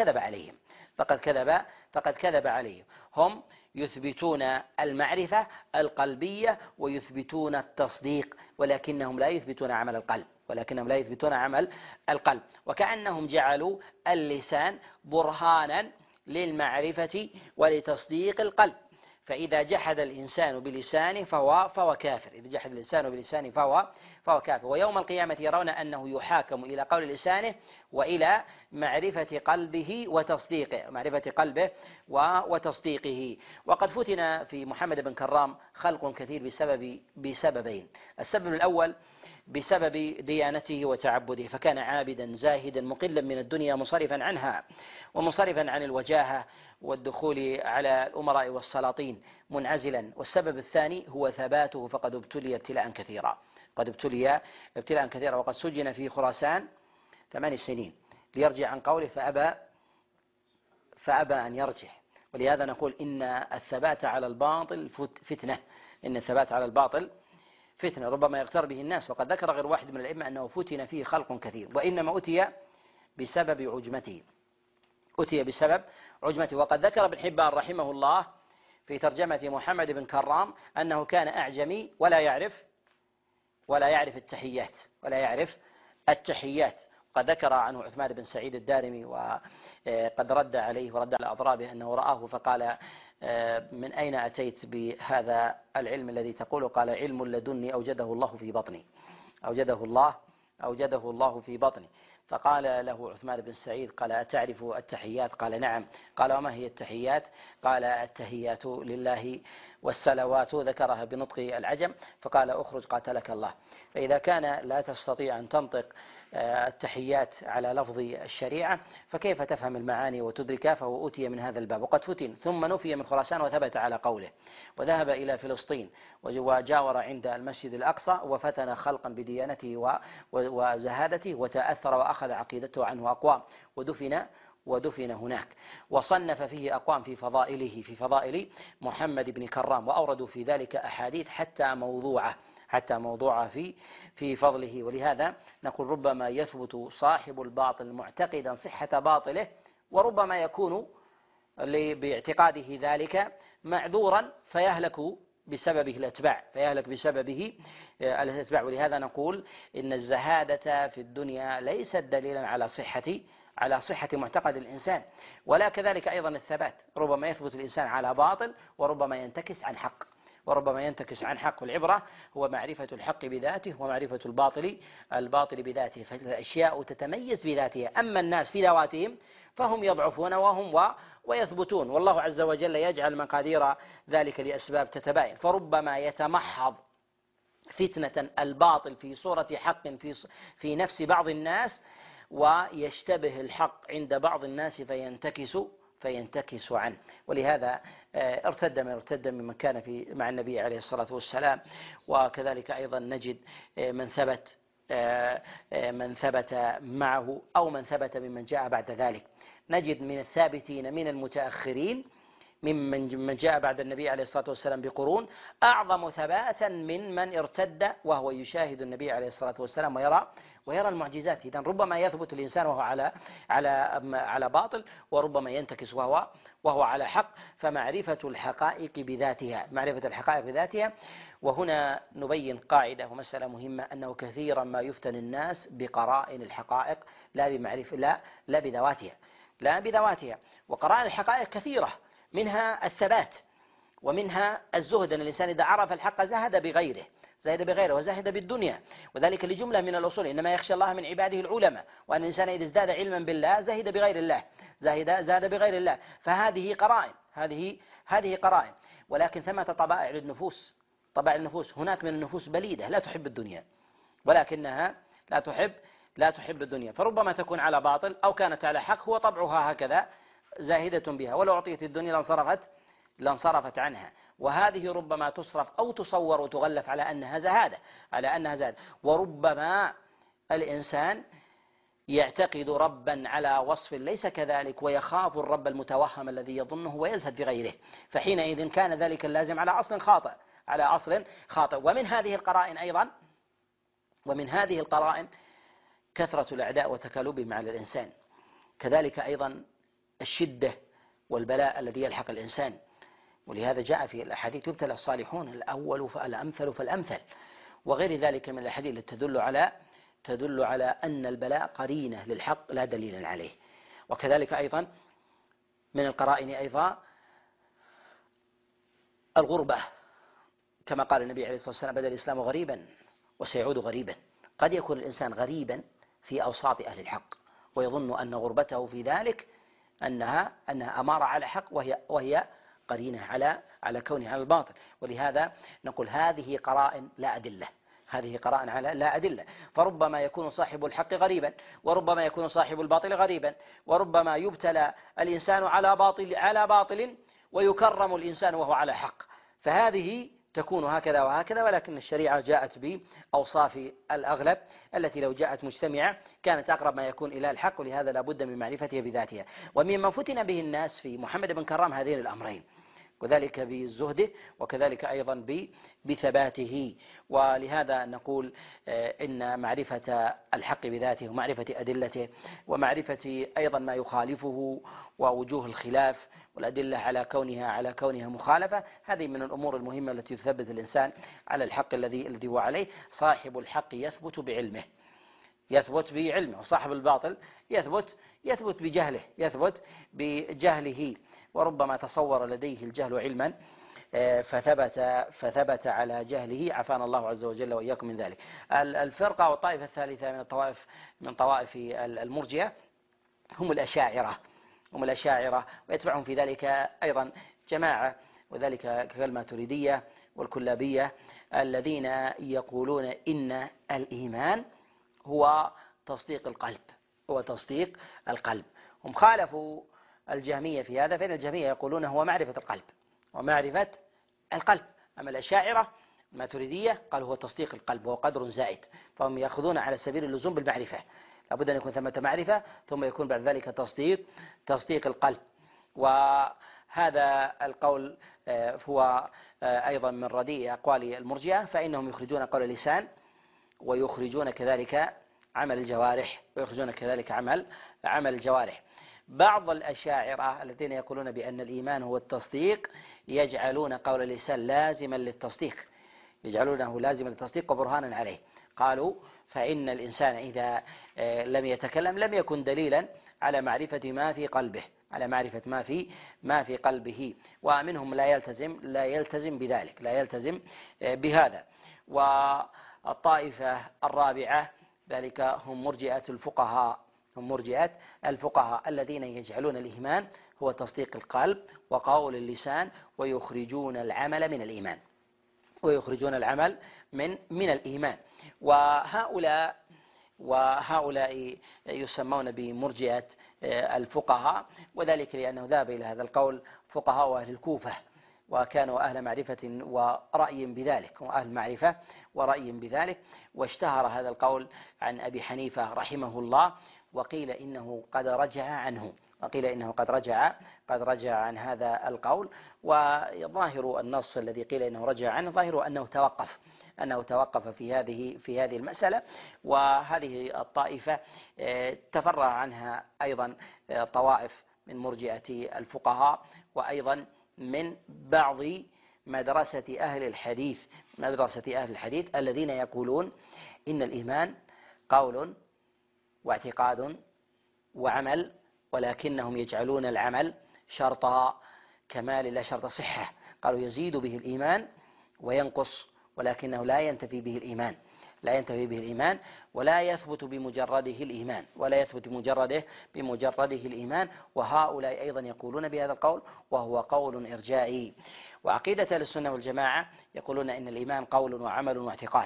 كذب عليهم. هم يثبتون المعرفة القلبية ويثبتون التصديق، ولكنهم لا يثبتون عمل القلب، وكأنهم جعلوا اللسان برهانا للمعرفة ولتصديق القلب. فإذا جحد الإنسان بلسانه فهو كافر، ويوم القيامة يرون أنه يحاكم إلى قول لسانه وإلى معرفة قلبه وتصديقه. وقد فتن في محمد بن كرام خلق كثير بسببين. السبب الأول بسبب ديانته وتعبده، فكان عابدا زاهدا مقلا من الدنيا منصرفا عنها ومنصرفا عن الوجاهة والدخول على الأمراء والسلاطين منعزلا. والسبب الثاني هو ثباته، فقد ابتلي ابتلاء كثيرا، قد ابتلي ابتلاء كثيرا، وقد سجن في خراسان 8 سنين ليرجع عن قوله فأبى أن يرجع. ولهذا نقول إن الثبات على الباطل فتنة، إن الثبات على الباطل فتنة ربما يغتر به الناس. وقد ذكر غير واحد من الأئمة أنه فتن فيه خلق كثير، وإنما أتي بسبب عجمته، أتي بسبب عجمته. وقد ذكر ابن حبان رحمه الله في ترجمة محمد بن كرام أنه كان أعجمي ولا يعرف التحيات، ولا يعرف التحيات. قد ذكر عنه عثمان بن سعيد الدارمي وقد رد عليه ورد على أضرابه أنه رآه فقال: من أين أتيت بهذا العلم الذي تقول؟ قال: علم لدني أوجده الله في بطني، أوجده الله في بطني. فقال له عثمان بن سعيد: قال: أتعرف التحيات؟ قال: نعم. قال: وما هي التحيات؟ قال: التحيات لله والصلوات، ذكرها بنطق العجم. فقال: أخرج قاتلك الله. فإذا كان لا تستطيع أن تنطق التحيات على لفظ الشريعة، فكيف تفهم المعاني وتدركها؟ فهو أتي من هذا الباب. وقد فتن ثم نفي من خراسان وثبت على قوله، وذهب إلى فلسطين وجاور عند المسجد الأقصى وفتن خلقا بديانته وزهادته، وتأثر وأخذ عقيدته عنه أقوام، ودفن هناك. وصنف فيه أقوام في فضائل محمد بن كرام، وأوردوا في ذلك أحاديث حتى موضوعة في فضله. ولهذا نقول: ربما يثبت صاحب الباطل معتقدا صحة باطله، وربما يكون باعتقاده ذلك معذورا فيهلك بسببه الأتباع. ولهذا نقول إن الزهادة في الدنيا ليست دليلا على صحة معتقد الإنسان، ولا كذلك أيضا الثبات. ربما يثبت الإنسان على باطل وربما ينتكس عن حق. والعبرة هو معرفة الحق بذاته ومعرفة الباطل بذاته، فالأشياء تتميز بذاتها. أما الناس في ذواتهم فهم يضعفون ويثبتون، والله عز وجل يجعل مقادير ذلك لأسباب تتباين. فربما يتمحض فتنة الباطل في صورة حق في نفس بعض الناس، ويشتبه الحق عند بعض الناس فينتكس عنه. ولهذا ارتد ممن كان مع النبي عليه الصلاة والسلام. وكذلك أيضا نجد من ثبت معه أو من ثبت ممن جاء بعد ذلك. نجد من الثابتين من المتأخرين ممن جاء بعد النبي عليه الصلاة والسلام بقرون أعظم ثباتا من ارتد وهو يشاهد النبي عليه الصلاة والسلام ويرى المعجزات. إذن ربما يثبت الإنسان وهو على باطل، وربما ينتكس وهو على حق. فمعرفة الحقائق بذاتها. وهنا نبين قاعدة ومسألة مهمة، أنه كثيرا ما يفتن الناس بقرائن الحقائق لا بذواتها. وقرائن الحقائق كثيرة، منها الثبات ومنها الزهد، أن الإنسان إذا عرف الحق زهد بغيره وزهد بالدنيا. وذلك لجملة من الأصول: إنما يخشى الله من عباده العلماء. وأن الإنسان إذا ازداد علما بالله زهد بغير الله. فهذه قرائن. ولكن ثمة طبائع النفوس. هناك من النفوس بليدة لا تحب الدنيا، ولكنها لا تحب الدنيا، فربما تكون على باطل أو كانت على حق، هو طبعها هكذا زاهدة بها، ولو أعطيت الدنيا لانصرفت عنها. وهذه ربما تصرف أو تصور وتغلف على أنها زهادة. وربما الإنسان يعتقد ربا على وصف ليس كذلك، ويخاف الرب المتوهم الذي يظنه ويزهد بغيره، فحينئذ كان ذلك اللازم على أصل خاطئ. ومن هذه القرائن كثرة الأعداء وتكالبهم على الإنسان. كذلك أيضا الشدة والبلاء الذي يلحق الإنسان. ولهذا جاء في الأحاديث: يبتلى الصالحون الأول فالأمثل فالأمثل، وغير ذلك من الأحاديث التي تدل على أن البلاء قرينة للحق لا دليلا عليه. وكذلك أيضا من القرائن أيضا الغربة، كما قال النبي عليه الصلاة والسلام: بدأ الإسلام غريبا وسيعود غريبا. قد يكون الإنسان غريبا في أوساط أهل الحق ويظن أن غربته في ذلك أنها أمارة على حق، وهي قرينة على كونه على الباطل. ولهذا نقول: هذه قرائن لا هذه قراءة على لا أدلة. فربما يكون صاحب الحق غريبا، وربما يكون صاحب الباطل غريبا، وربما يبتلى الإنسان على باطل ويكرم الإنسان وهو على حق. فهذه تكون هكذا وهكذا، ولكن الشريعة جاءت بأوصاف الأغلب التي لو جاءت مجتمعة كانت أقرب ما يكون إلى الحق، ولهذا لا بد من معرفتها بذاتها. ومما فتن به الناس في محمد بن كرام هذين الأمرين، وذلك بزهده وكذلك أيضا بثباته. ولهذا نقول إن معرفة الحق بذاته ومعرفة أدلته ومعرفة أيضا ما يخالفه ووجوه الخلاف والأدلة على كونها مخالفة، هذه من الأمور المهمة التي تثبت الإنسان على الحق الذي هو عليه. صاحب الحق يثبت بعلمه، وصاحب الباطل يثبت بجهله، وربما تصور لديه الجهل علما فثبت على جهله، عافانا الله عز وجل وإياكم من ذلك. الفرقة والطائفة الثالثة من طوائف المرجئة هم الأشاعرة، ويتبعهم في ذلك أيضا جماعة، وذلك كالماتريدية والكلابية، الذين يقولون إن الإيمان هو تصديق القلب. هم خالفوا الجهمية في هذا، فإن الجهمية يقولون هو معرفة القلب. أما الأشاعرة الماتريدية قالوا هو تصديق القلب، وهو قدر زائد، فهم يأخذون على سبيل اللزوم بالمعرفة، لابد أن يكون ثمة معرفة ثم يكون بعد ذلك تصديق القلب. وهذا القول هو أيضا من رديء أقوال المرجئة، فإنهم يخرجون قول اللسان ويخرجون كذلك عمل الجوارح. بعض الأشاعرة الذين يقولون بأن الإيمان هو التصديق يجعلون قول اللسان لازما للتصديق وبرهانا عليه. قالوا فإن الإنسان إذا لم يتكلم لم يكن دليلا على معرفة ما في قلبه، ومنهم لا يلتزم بذلك، لا يلتزم بهذا. والطائفة الرابعة ذلك هم مرجئة الفقهاء الذين يجعلون الإيمان هو تصديق القلب وقول اللسان، ويخرجون العمل من الإيمان. وهؤلاء يسمون بمرجئة الفقهاء، وذلك لأنه ذهب إلى هذا القول فقهاء أهل الكوفة، وكانوا أهل معرفة ورأي بذلك. واشتهر هذا القول عن أبي حنيفة رحمه الله، وقيل إنه قد رجع عن هذا القول. وظاهر النص الذي قيل إنه رجع عنه ظاهر أنه توقف في هذه المسألة. وهذه الطائفة تفرع عنها أيضا طوائف من مرجئة الفقهاء، وأيضا من بعض مدرسة أهل الحديث الذين يقولون إن الإيمان قول واعتقاد وعمل، ولكنهم يجعلون العمل شرط كمال لا شرط صحة. قالوا يزيد به الإيمان وينقص، ولكنه لا ينتفي به الإيمان ولا يثبت بمجرده الإيمان. وهؤلاء أيضا يقولون بهذا القول، وهو قول إرجائي. وعقيدة أهل السنة والجماعة يقولون إن الإيمان قول وعمل واعتقاد،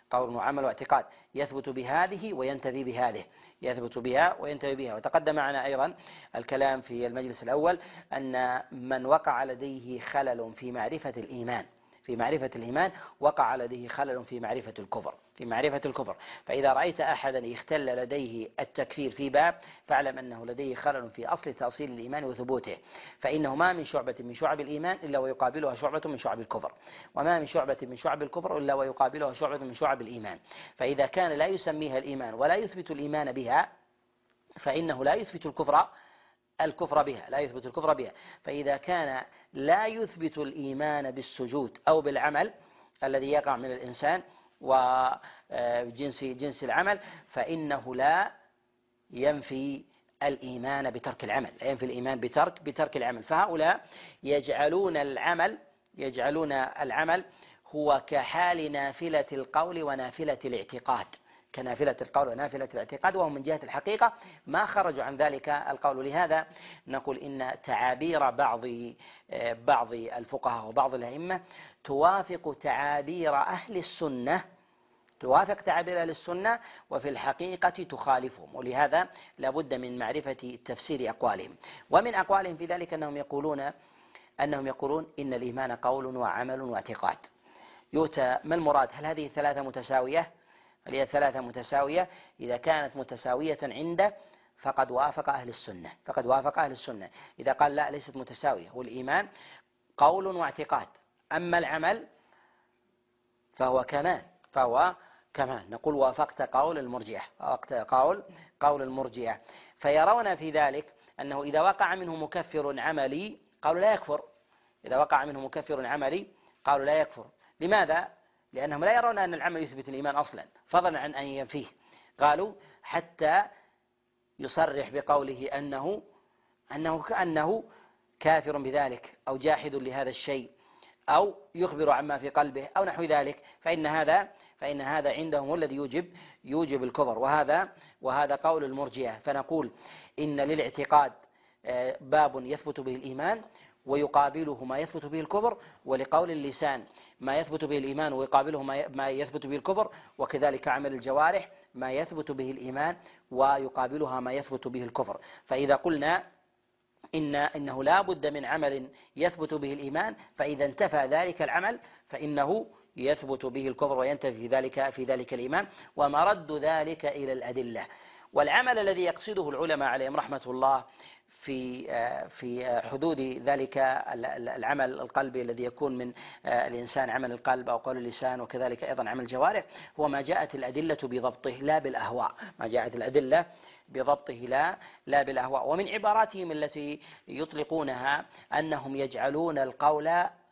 يثبت بهذه وينتفي بهذه، وتقدم معنا أيضا الكلام في المجلس الأول أن من وقع لديه خلل في معرفة الإيمان وقع لديه خلل في معرفة الكفر. فإذا رأيت أحدا اختل لديه التكفير في باب، فاعلم أنه لديه خلل في أصل تأصيل الإيمان وثبوته، فإنه ما من شعبة من شعب الإيمان إلا ويقابلها شعبة من شعب الكفر، وما من شعبة من شعب الكفر إلا ويقابلها شعبة من شعب الإيمان. فإذا كان لا يسميها الإيمان ولا يثبت الإيمان بها، فإنه لا يثبت الكفر بها. فإذا كان لا يثبت الإيمان بالسجود أو بالعمل الذي يقع من الإنسان وجنس العمل، فإنه لا ينفي الإيمان بترك العمل، فهؤلاء يجعلون العمل هو كحال نافلة القول ونافلة الاعتقاد، وهم من جهة الحقيقة ما خرجوا عن ذلك القول. لهذا نقول إن تعابير بعض الفقهاء وبعض الأئمة توافق تعابير أهل السنة توافق تعابير أهل السنة وفي الحقيقة تخالفهم، ولهذا لا بد من معرفة تفسير أقوالهم. ومن أقوالهم في ذلك أنهم يقولون إن الإيمان قول وعمل واعتقاد. يؤتى ما المراد؟ هل هذه ثلاثة متساوية؟ هل هي ثلاثة متساوية؟ إذا كانت متساوية عنده فقد وافق أهل السنة. إذا قال لا ليست متساوية، والإيمان قول واعتقاد، أما العمل فهو كمان نقول وافقت قول المرجئة. فيرون في ذلك أنه إذا وقع منه مكفر عملي قالوا لا يكفر. لماذا؟ لأنهم لا يرون أن العمل يثبت الإيمان أصلا فضلا عن أن ينفيه. قالوا حتى يصرح بقوله أنه كافر بذلك أو جاحد لهذا الشيء أو يخبر عما في قلبه أو نحو ذلك، فإن هذا عندهم الذي يوجب الكفر، وهذا قول المرجئة. فنقول إن للاعتقاد باب يثبت به الإيمان ويقابله ما يثبت به الكفر، ولقول اللسان ما يثبت به الإيمان ويقابله ما يثبت به الكفر، وكذلك عمل الجوارح ما يثبت به الإيمان ويقابلها ما يثبت به الكفر. فإذا قلنا إنه لا بد من عمل يثبت به الإيمان، فإذا انتفى ذلك العمل فإنه يثبت به الكفر وينتفي في ذلك الإيمان، ومرد ذلك إلى الأدلة. والعمل الذي يقصده العلماء عليهم رحمة الله في حدود ذلك العمل القلبي الذي يكون من الإنسان، عمل القلب أو قول اللسان، وكذلك أيضا عمل الجوارح، هو ما جاءت الأدلة بضبطه لا بالأهواء، لا بالأهواء. ومن عباراتهم التي يطلقونها أنهم يجعلون القول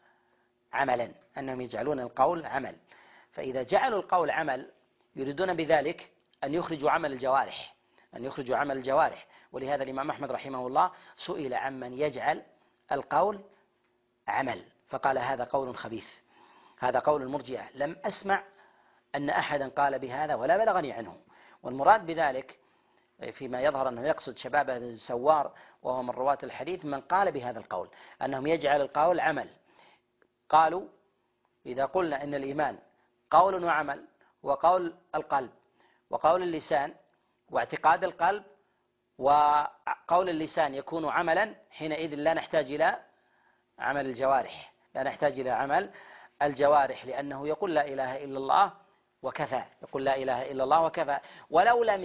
عمل. فإذا جعلوا القول عمل يريدون بذلك أن يخرجوا عمل الجوارح. ولهذا الإمام أحمد رحمه الله سئل عمن يجعل القول عمل فقال هذا قول خبيث، هذا قول المرجئة، لم أسمع أن أحدا قال بهذا ولا بلغني عنه. والمراد بذلك فيما يظهر أنه يقصد شبابه بن سوار وهو من رواة الحديث من قال بهذا القول، أنهم يجعل القول عمل. قالوا إذا قلنا إن الإيمان قول وعمل وقول القلب وقول اللسان واعتقاد القلب وقول اللسان يكون عملا، حينئذ لا نحتاج إلى عمل الجوارح، لأنه يقول لا إله إلا الله وكفى، ولو لم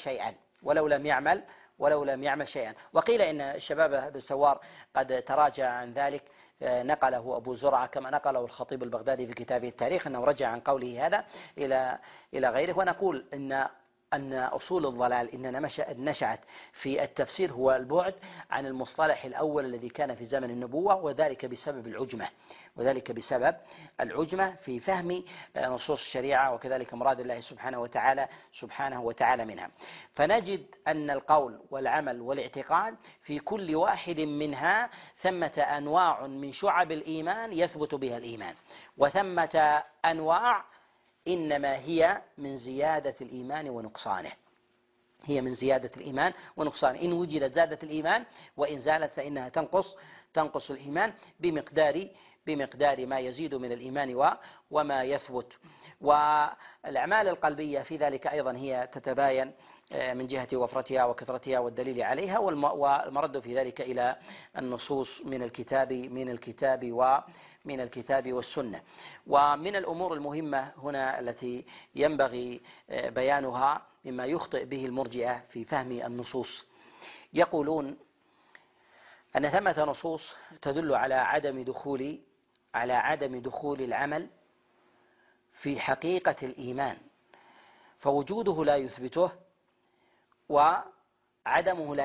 يعمل شيئا. وقيل إن الشباب بالسوار قد تراجع عن ذلك، نقله أبو زرعة كما نقله الخطيب البغدادي في كتابه التاريخ أنه رجع عن قوله هذا إلى غيره. ونقول أن أصول الضلال إنما نشأت في التفسير هو البعد عن المصطلح الأول الذي كان في زمن النبوة، وذلك بسبب العجمة في فهم نصوص الشريعة وكذلك مراد الله سبحانه وتعالى منها. فنجد أن القول والعمل والاعتقاد في كل واحد منها ثمة أنواع من شعب الإيمان يثبت بها الإيمان، وثمة أنواع إنما هي من زيادة الإيمان ونقصانه. إن وجدت زادت الإيمان، وإن زالت فإنها تنقص الإيمان بمقدار ما يزيد من الإيمان وما يثبت. والأعمال القلبية في ذلك أيضا هي تتباين من جهة وفرتها وكثرتها والدليل عليها، والمرد في ذلك إلى النصوص من الكتاب والسنة. ومن الأمور المهمة هنا التي ينبغي بيانها مما يخطئ به المرجئة في فهم النصوص، يقولون أن ثمة نصوص تدل على عدم دخول العمل في حقيقة الإيمان، فوجوده لا يثبته وعدمه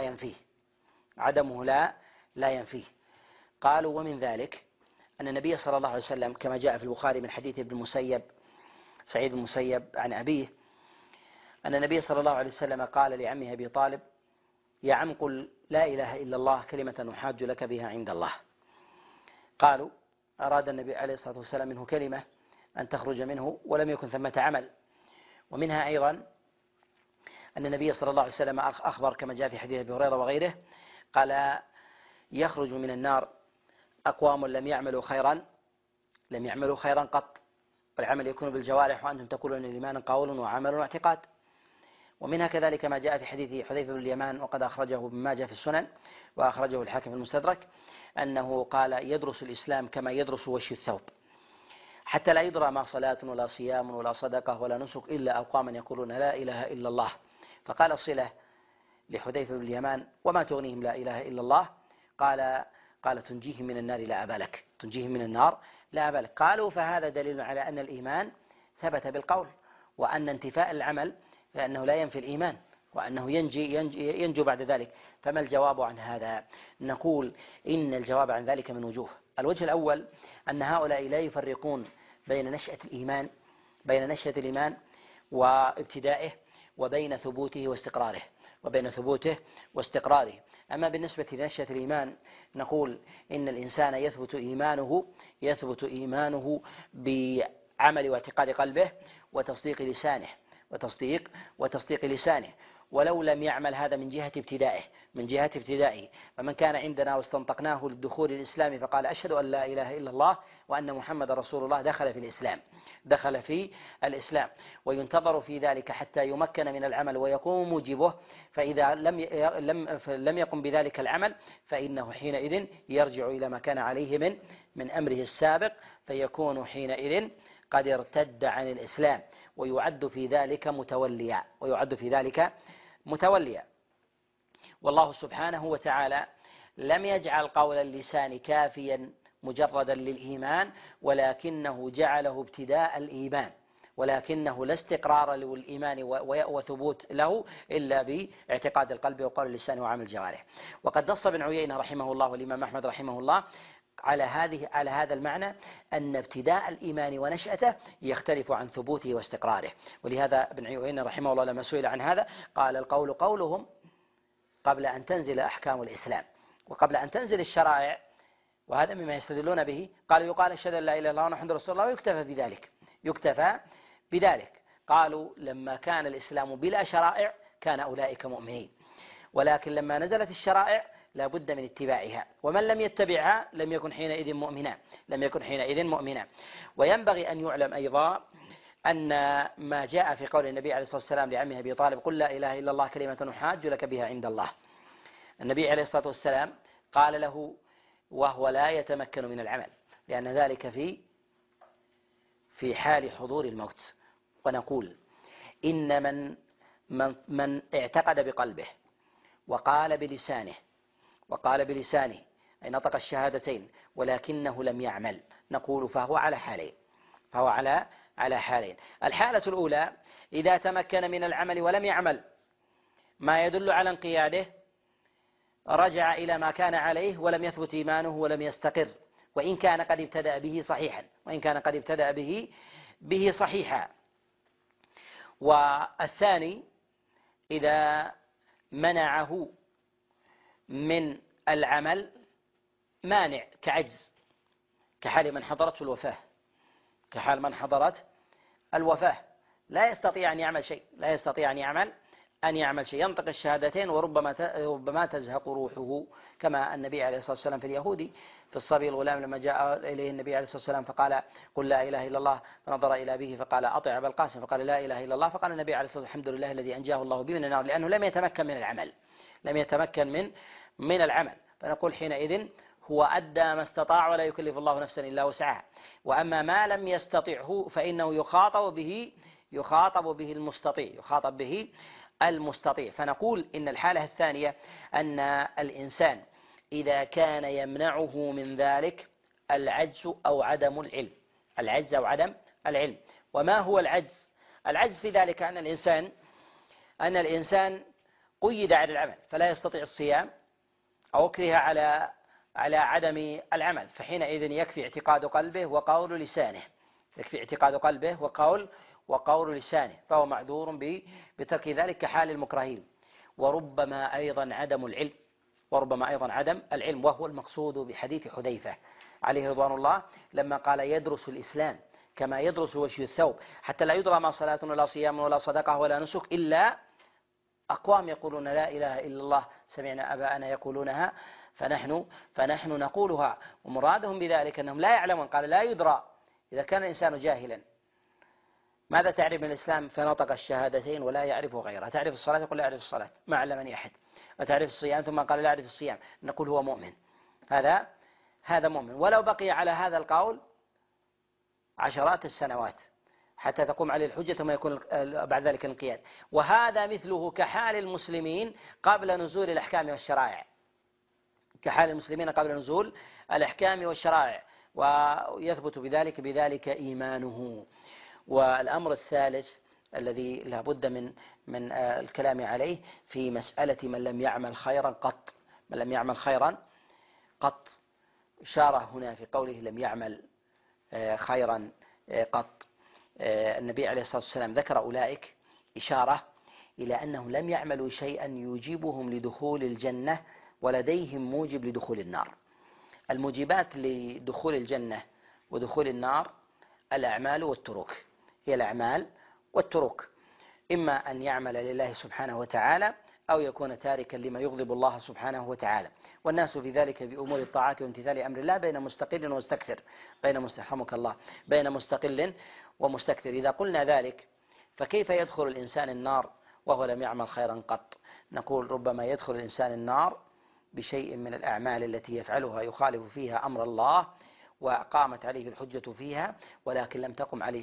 لا ينفيه. قالوا ومن ذلك أن النبي صلى الله عليه وسلم كما جاء في البخاري من حديث سعيد بن المسيب عن أبيه أن النبي صلى الله عليه وسلم قال لعمه أبي طالب: يا عم قل لا إله إلا الله كلمة أحاج لك بها عند الله. قالوا أراد النبي عليه الصلاة والسلام منه كلمة أن تخرج منه ولم يكن ثمة عمل. ومنها أيضا أن النبي صلى الله عليه وسلم أخبر كما جاء في حديث أبي هريرة وغيره قال: يخرج من النار أقوام لم يعملوا خيرا قط، والعمل يكون بالجوارح وأنتم تقولون الإيمان قول وعمل واعتقاد. ومنها كذلك ما جاء في حديث حذيفة بن اليمان وقد أخرجه ابن ماجه في السنن وأخرجه الحاكم في المستدرك أنه قال يدرس الإسلام كما يدرس وشي الثوب، حتى لا يدرى ما صلاة ولا صيام ولا صدقة ولا نسك إلا أقواما يقولون لا إله إلا الله. فقال صلة لحذيفة بن اليمان وما تغنيهم لا إله إلا الله؟ قال تنجيهم من النار لا أبا لك، تنجيهم من النار لا أبا لك. قالوا فهذا دليل على أن الإيمان ثبت بالقول، وأن انتفاء العمل فإنه لا ينفي الإيمان، وأنه ينجو بعد ذلك. فما الجواب عن هذا؟ نقول إن الجواب عن ذلك من وجوه. الوجه الأول أن هؤلاء لا يفرقون بين نشأة الإيمان وابتدائه وبين ثبوته واستقراره. أما بالنسبة لنشأة الإيمان نقول إن الإنسان يثبت إيمانه بعمل واعتقاد قلبه وتصديق لسانه ولو لم يعمل هذا من جهة ابتدائه. فمن كان عندنا واستنطقناه للدخول الإسلام فقال أشهد أن لا إله إلا الله وأن محمد رسول الله دخل في الإسلام، وينتظر في ذلك حتى يمكن من العمل ويقوم موجبه. فإذا لم يقم بذلك العمل فإنه حينئذ يرجع إلى ما كان عليه من أمره السابق، فيكون حينئذ قد ارتد عن الإسلام ويعد في ذلك متوليا. والله سبحانه وتعالى لم يجعل قول اللسان كافيا مجردا للإيمان، ولكنه جعله ابتداء الإيمان، ولكنه لا استقرار للإيمان وثبوت له إلا باعتقاد القلب وقول اللسان وعمل الجوارح. وقد نص ابن عيينة رحمه الله والإمام أحمد رحمه الله على هذا المعنى أن ابتداء الإيمان ونشأته يختلف عن ثبوته واستقراره. ولهذا ابن عيينة رحمه الله لما سئل عن هذا قال القول قولهم قبل أن تنزل أحكام الإسلام وقبل أن تنزل الشرائع، وهذا مما يستدلون به. قالوا يقال أشهد أن لا إله إلا الله محمد رسول الله ويكتفى بذلك. قالوا لما كان الإسلام بلا شرائع كان أولئك مؤمنين، ولكن لما نزلت الشرائع لا بد من اتباعها، ومن لم يتبعها لم يكن حينئذ مؤمنا. وينبغي أن يعلم أيضا أن ما جاء في قول النبي عليه الصلاة والسلام لعمه أبي طالب قل لا إله إلا الله كلمة أحاج لك بها عند الله. النبي عليه الصلاة والسلام قال له وهو لا يتمكن من العمل، لأن ذلك في حال حضور الموت. ونقول إن من اعتقد بقلبه وقال بلسانه أي نطق الشهادتين ولكنه لم يعمل، نقول فهو على حالين. الحالة الأولى إذا تمكن من العمل ولم يعمل ما يدل على انقياده رجع إلى ما كان عليه ولم يثبت إيمانه ولم يستقر، وإن كان قد ابتدأ به صحيحا. والثاني إذا منعه من العمل مانع كعجز، كحال من حضرت الوفاة لا يستطيع أن يعمل شيء، ينطق الشهادتين وربما تزهق روحه، كما النبي عليه الصلاة والسلام في اليهودي في الصبي الغلام لما جاء إليه النبي عليه الصلاة والسلام فقال قل لا إله إلا الله، فنظر إلى أبيه فقال أطع أبا القاسم، فقال لا إله إلا الله، فقال النبي عليه الصلاة والسلام الحمد لله الذي أنجاه الله به من النار، لأنه لم يتمكن من العمل. فنقول حينئذ هو أدى ما استطاع ولا يكلف الله نفسا إلا وسعها. وأما ما لم يستطعه فإنه يخاطب به المستطيع. فنقول إن الحالة الثانية أن الإنسان إذا كان يمنعه من ذلك العجز أو عدم العلم. وما هو العجز؟ العجز في ذلك أن الإنسان قيد على العمل فلا يستطيع الصيام أو أكره على عدم العمل، فحينئذ يكفي اعتقاد قلبه وقول لسانه، فهو معذور بترك ذلك كحال المكرهين. وربما أيضا عدم العلم، وهو المقصود بحديث حذيفة عليه رضوان الله لما قال يدرس الإسلام كما يدرس وشي الثوب، حتى لا يدرى ما صلاة ولا صيام ولا صدقة ولا نسك إلا أقوام يقولون لا إله إلا الله سمعنا آباءنا يقولونها فنحن نقولها. ومرادهم بذلك أنهم لا يعلمون. قال لا يدرى، إذا كان الإنسان جاهلا ماذا تعرف من الإسلام؟ فنطق الشهادتين ولا يعرف غيرها. تعرف الصلاة؟ يقول لا أعرف الصلاة، ما علمني أحد. وتعرف الصيام؟ ثم قال لا أعرف الصيام، نقول هو مؤمن. هذا مؤمن، ولو بقي على هذا القول عشرات السنوات حتى تقوم عليه الحجة ثم يكون بعد ذلك الانقياد. وهذا مثله كحال المسلمين قبل نزول الأحكام والشرائع، كحال المسلمين قبل نزول الأحكام والشرائع، ويثبت بذلك إيمانه. والأمر الثالث الذي لا بد من الكلام عليه في مسألة من لم يعمل خيرا قط. من لم يعمل خيرا قط، إشارة هنا في قوله لم يعمل خيرا قط. النبي عليه الصلاة والسلام ذكر أولئك إشارة إلى أنهم لم يعملوا شيئا يوجبهم لدخول الجنة ولديهم موجب لدخول النار. الموجبات لدخول الجنة ودخول النار الأعمال والترك، هي الأعمال والترك، إما أن يعمل لله سبحانه وتعالى أو يكون تاركا لما يغضب الله سبحانه وتعالى. والناس في ذلك بأمور الطاعات وامتثال أمر الله بين مستقل ومستكثر، بين مستقل ومستكثر. إذا قلنا ذلك فكيف يدخل الإنسان النار وهو لم يعمل خيرا قط؟ نقول ربما يدخل الإنسان النار بشيء من الأعمال التي يفعلها يخالف فيها أمر الله وقامت عليه الحجة فيها، ولكن لم تقم عليه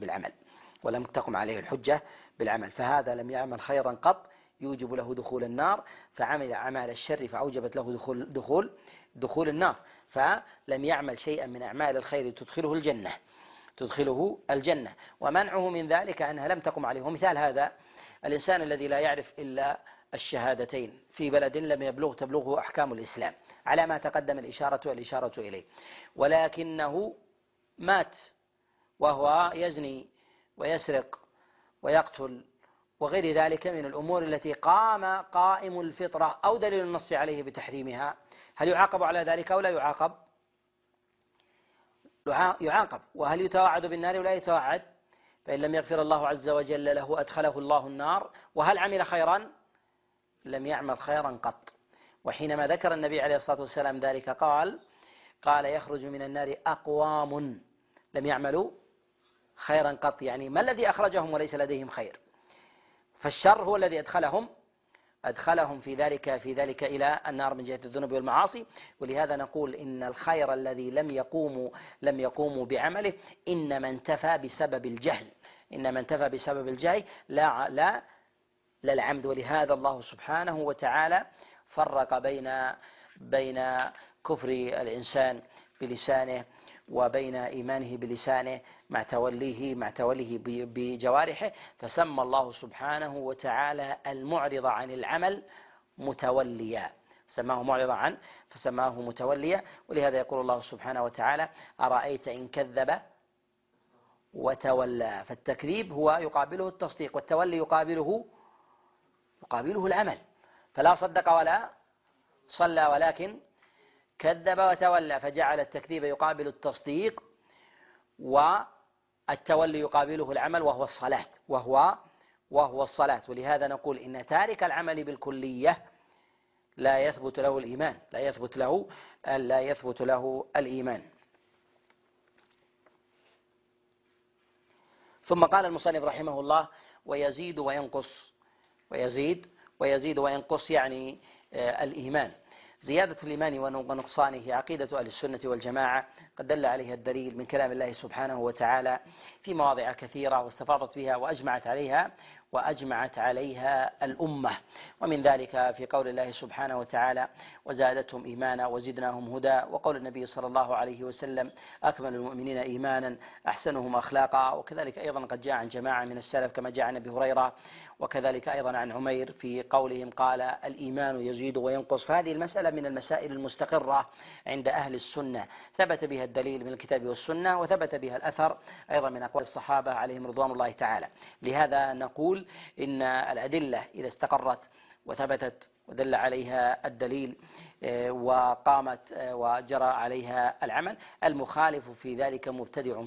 الحجة بالعمل، فهذا لم يعمل خيرا قط يوجب له دخول النار، فعمل أعمال الشر فأوجبت له دخول النار، فلم يعمل شيئا من أعمال الخير تدخله الجنة. ومنعه من ذلك أنها لم تقم عليه. ومثال هذا الإنسان الذي لا يعرف إلا الشهادتين في بلد لم تبلغه أحكام الإسلام على ما تقدم الإشارة إليه، ولكنه مات وهو يزني ويسرق ويقتل وغير ذلك من الأمور التي قائم الفطرة أو دليل النص عليه بتحريمها، هل يعاقب على ذلك أو لا يعاقب؟ يعاقب. وهل يتوعد بالنار ولا يتوعد؟ فإن لم يغفر الله عز وجل له أدخله الله النار. وهل عمل خيرا؟ لم يعمل خيرا قط. وحينما ذكر النبي عليه الصلاة والسلام ذلك قال يخرج من النار أقوام لم يعملوا خيرا قط، يعني ما الذي أخرجهم وليس لديهم خير؟ فالشر هو الذي أدخلهم في ذلك إلى النار من جهة الذنوب والمعاصي. ولهذا نقول إن الخير الذي لم يقوموا بعمله إنما انتفى بسبب الجهل لا العمد. ولهذا الله سبحانه وتعالى فرق بين كفر الإنسان بلسانه وبين إيمانه بلسانه مع توليه بجوارحه، فسمى الله سبحانه وتعالى المعرض عن العمل متوليا، فسماه متوليا. ولهذا يقول الله سبحانه وتعالى أرأيت إن كذب وتولى. فالتكذيب هو يقابله التصديق، والتولي يقابله العمل، فلا صدق ولا صلى ولكن كذب وتولى، فجعل التكذيب يقابل التصديق والتولي يقابله العمل وهو الصلاة. ولهذا نقول إن تارك العمل بالكلية لا يثبت له الإيمان. ثم قال المصنف رحمه الله ويزيد وينقص يعني الإيمان. زيادة الإيمان ونقصانه عقيدة أهل السنة والجماعة، قد دل عليها الدليل من كلام الله سبحانه وتعالى في مواضع كثيرة واستفاضت بها وأجمعت عليها الأمة. ومن ذلك في قول الله سبحانه وتعالى وزادتهم إيمانا وزدناهم هدى، وقول النبي صلى الله عليه وسلم أكمل المؤمنين إيمانا أحسنهم أخلاقا. وكذلك أيضا قد جاء عن جماعة من السلف كما جاء عن أبي هريرة، وكذلك أيضا عن عمير في قولهم قال الإيمان يزيد وينقص. فهذه المسألة من المسائل المستقرة عند أهل السنة، ثبت بها الدليل من الكتاب والسنة، وثبت بها الأثر أيضا من أقوال الصحابة عليهم رضوان الله تعالى. لهذا نقول إن الأدلة إذا استقرت وثبتت ودل عليها الدليل وقامت وجرى عليها العمل، المخالف في ذلك مبتدع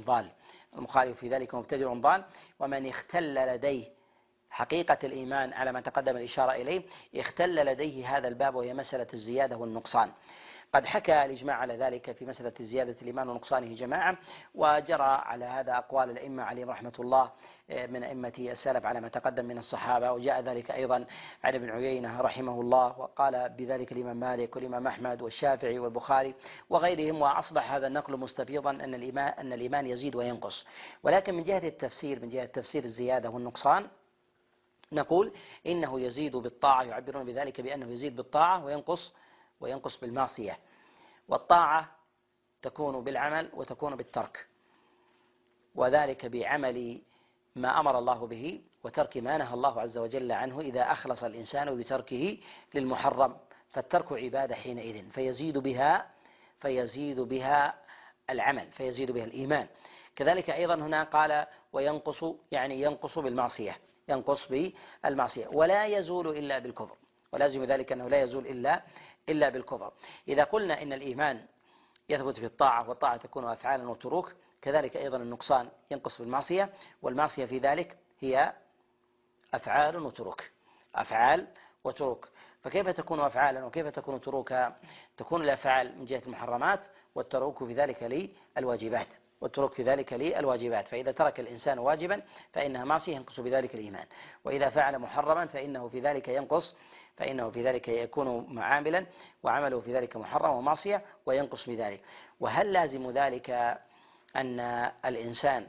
ضال. ومن اختل لديه حقيقة الإيمان على ما تقدم الإشارة إليه اختل لديه هذا الباب، وهي مسألة الزيادة والنقصان. قد حكى الإجماع على ذلك في مسألة زيادة الإيمان ونقصانه جماعة، وجرى على هذا أقوال الأئمة عليهم رحمة الله من أئمة السلف على ما تقدم من الصحابة، وجاء ذلك أيضا عن ابن عيينة رحمه الله، وقال بذلك الإمام مالك والإمام أحمد والشافعي والبخاري وغيرهم، وأصبح هذا النقل مستفيضا أن الإيمان يزيد وينقص. ولكن من جهة التفسير، من جهة تفسير الزيادة والنقصان، نقول إنه يزيد بالطاعة، يعبرون بذلك بأنه يزيد بالطاعة وينقص بالمعصية. والطاعة تكون بالعمل وتكون بالترك، وذلك بعمل ما أمر الله به وترك ما نهى الله عز وجل عنه إذا أخلص الإنسان بتركه للمحرم، فالترك عبادة حينئذ فيزيد بها العمل، فيزيد بها الإيمان. كذلك أيضا هنا قال وينقص، يعني ينقص بالمعصية، ينقص بالمعصية ولا يزول إلا بالكفر، ولازم ذلك أنه لا يزول إلا بالكفر. إذا قلنا إن الإيمان يثبت في الطاعة، والطاعة تكون أفعالا وتروك، كذلك أيضا النقصان ينقص بالمعصية، والمعصية في ذلك هي أفعال وتروك، أفعال وتروك. فكيف تكون أفعالا وكيف تكون تروكا؟ تكون الأفعال من جهة المحرمات، والتروك في ذلك للواجبات، والترك في ذلك للواجبات. فإذا ترك الإنسان واجبا فإنها معصية ينقص بذلك الإيمان، وإذا فعل محرما فإنه في ذلك يكون معاملا، وعمله في ذلك محرم ومعصية وينقص بذلك. وهل لازم ذلك أن الإنسان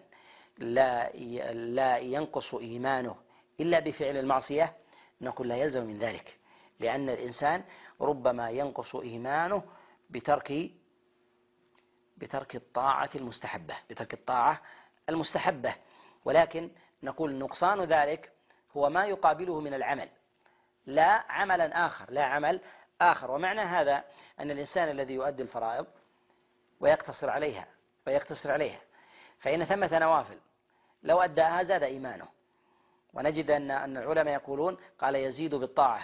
لا ينقص إيمانه إلا بفعل المعصية؟ نقول لا يلزم من ذلك، لأن الإنسان ربما ينقص إيمانه بترك الطاعة المستحبة، ولكن نقول نقصان ذلك هو ما يقابله من العمل، لا عمل آخر. ومعنى هذا أن الإنسان الذي يؤدي الفرائض ويقتصر عليها فإن ثمة نوافل لو أداها زاد إيمانه. ونجد أن العلماء يقولون قال يزيد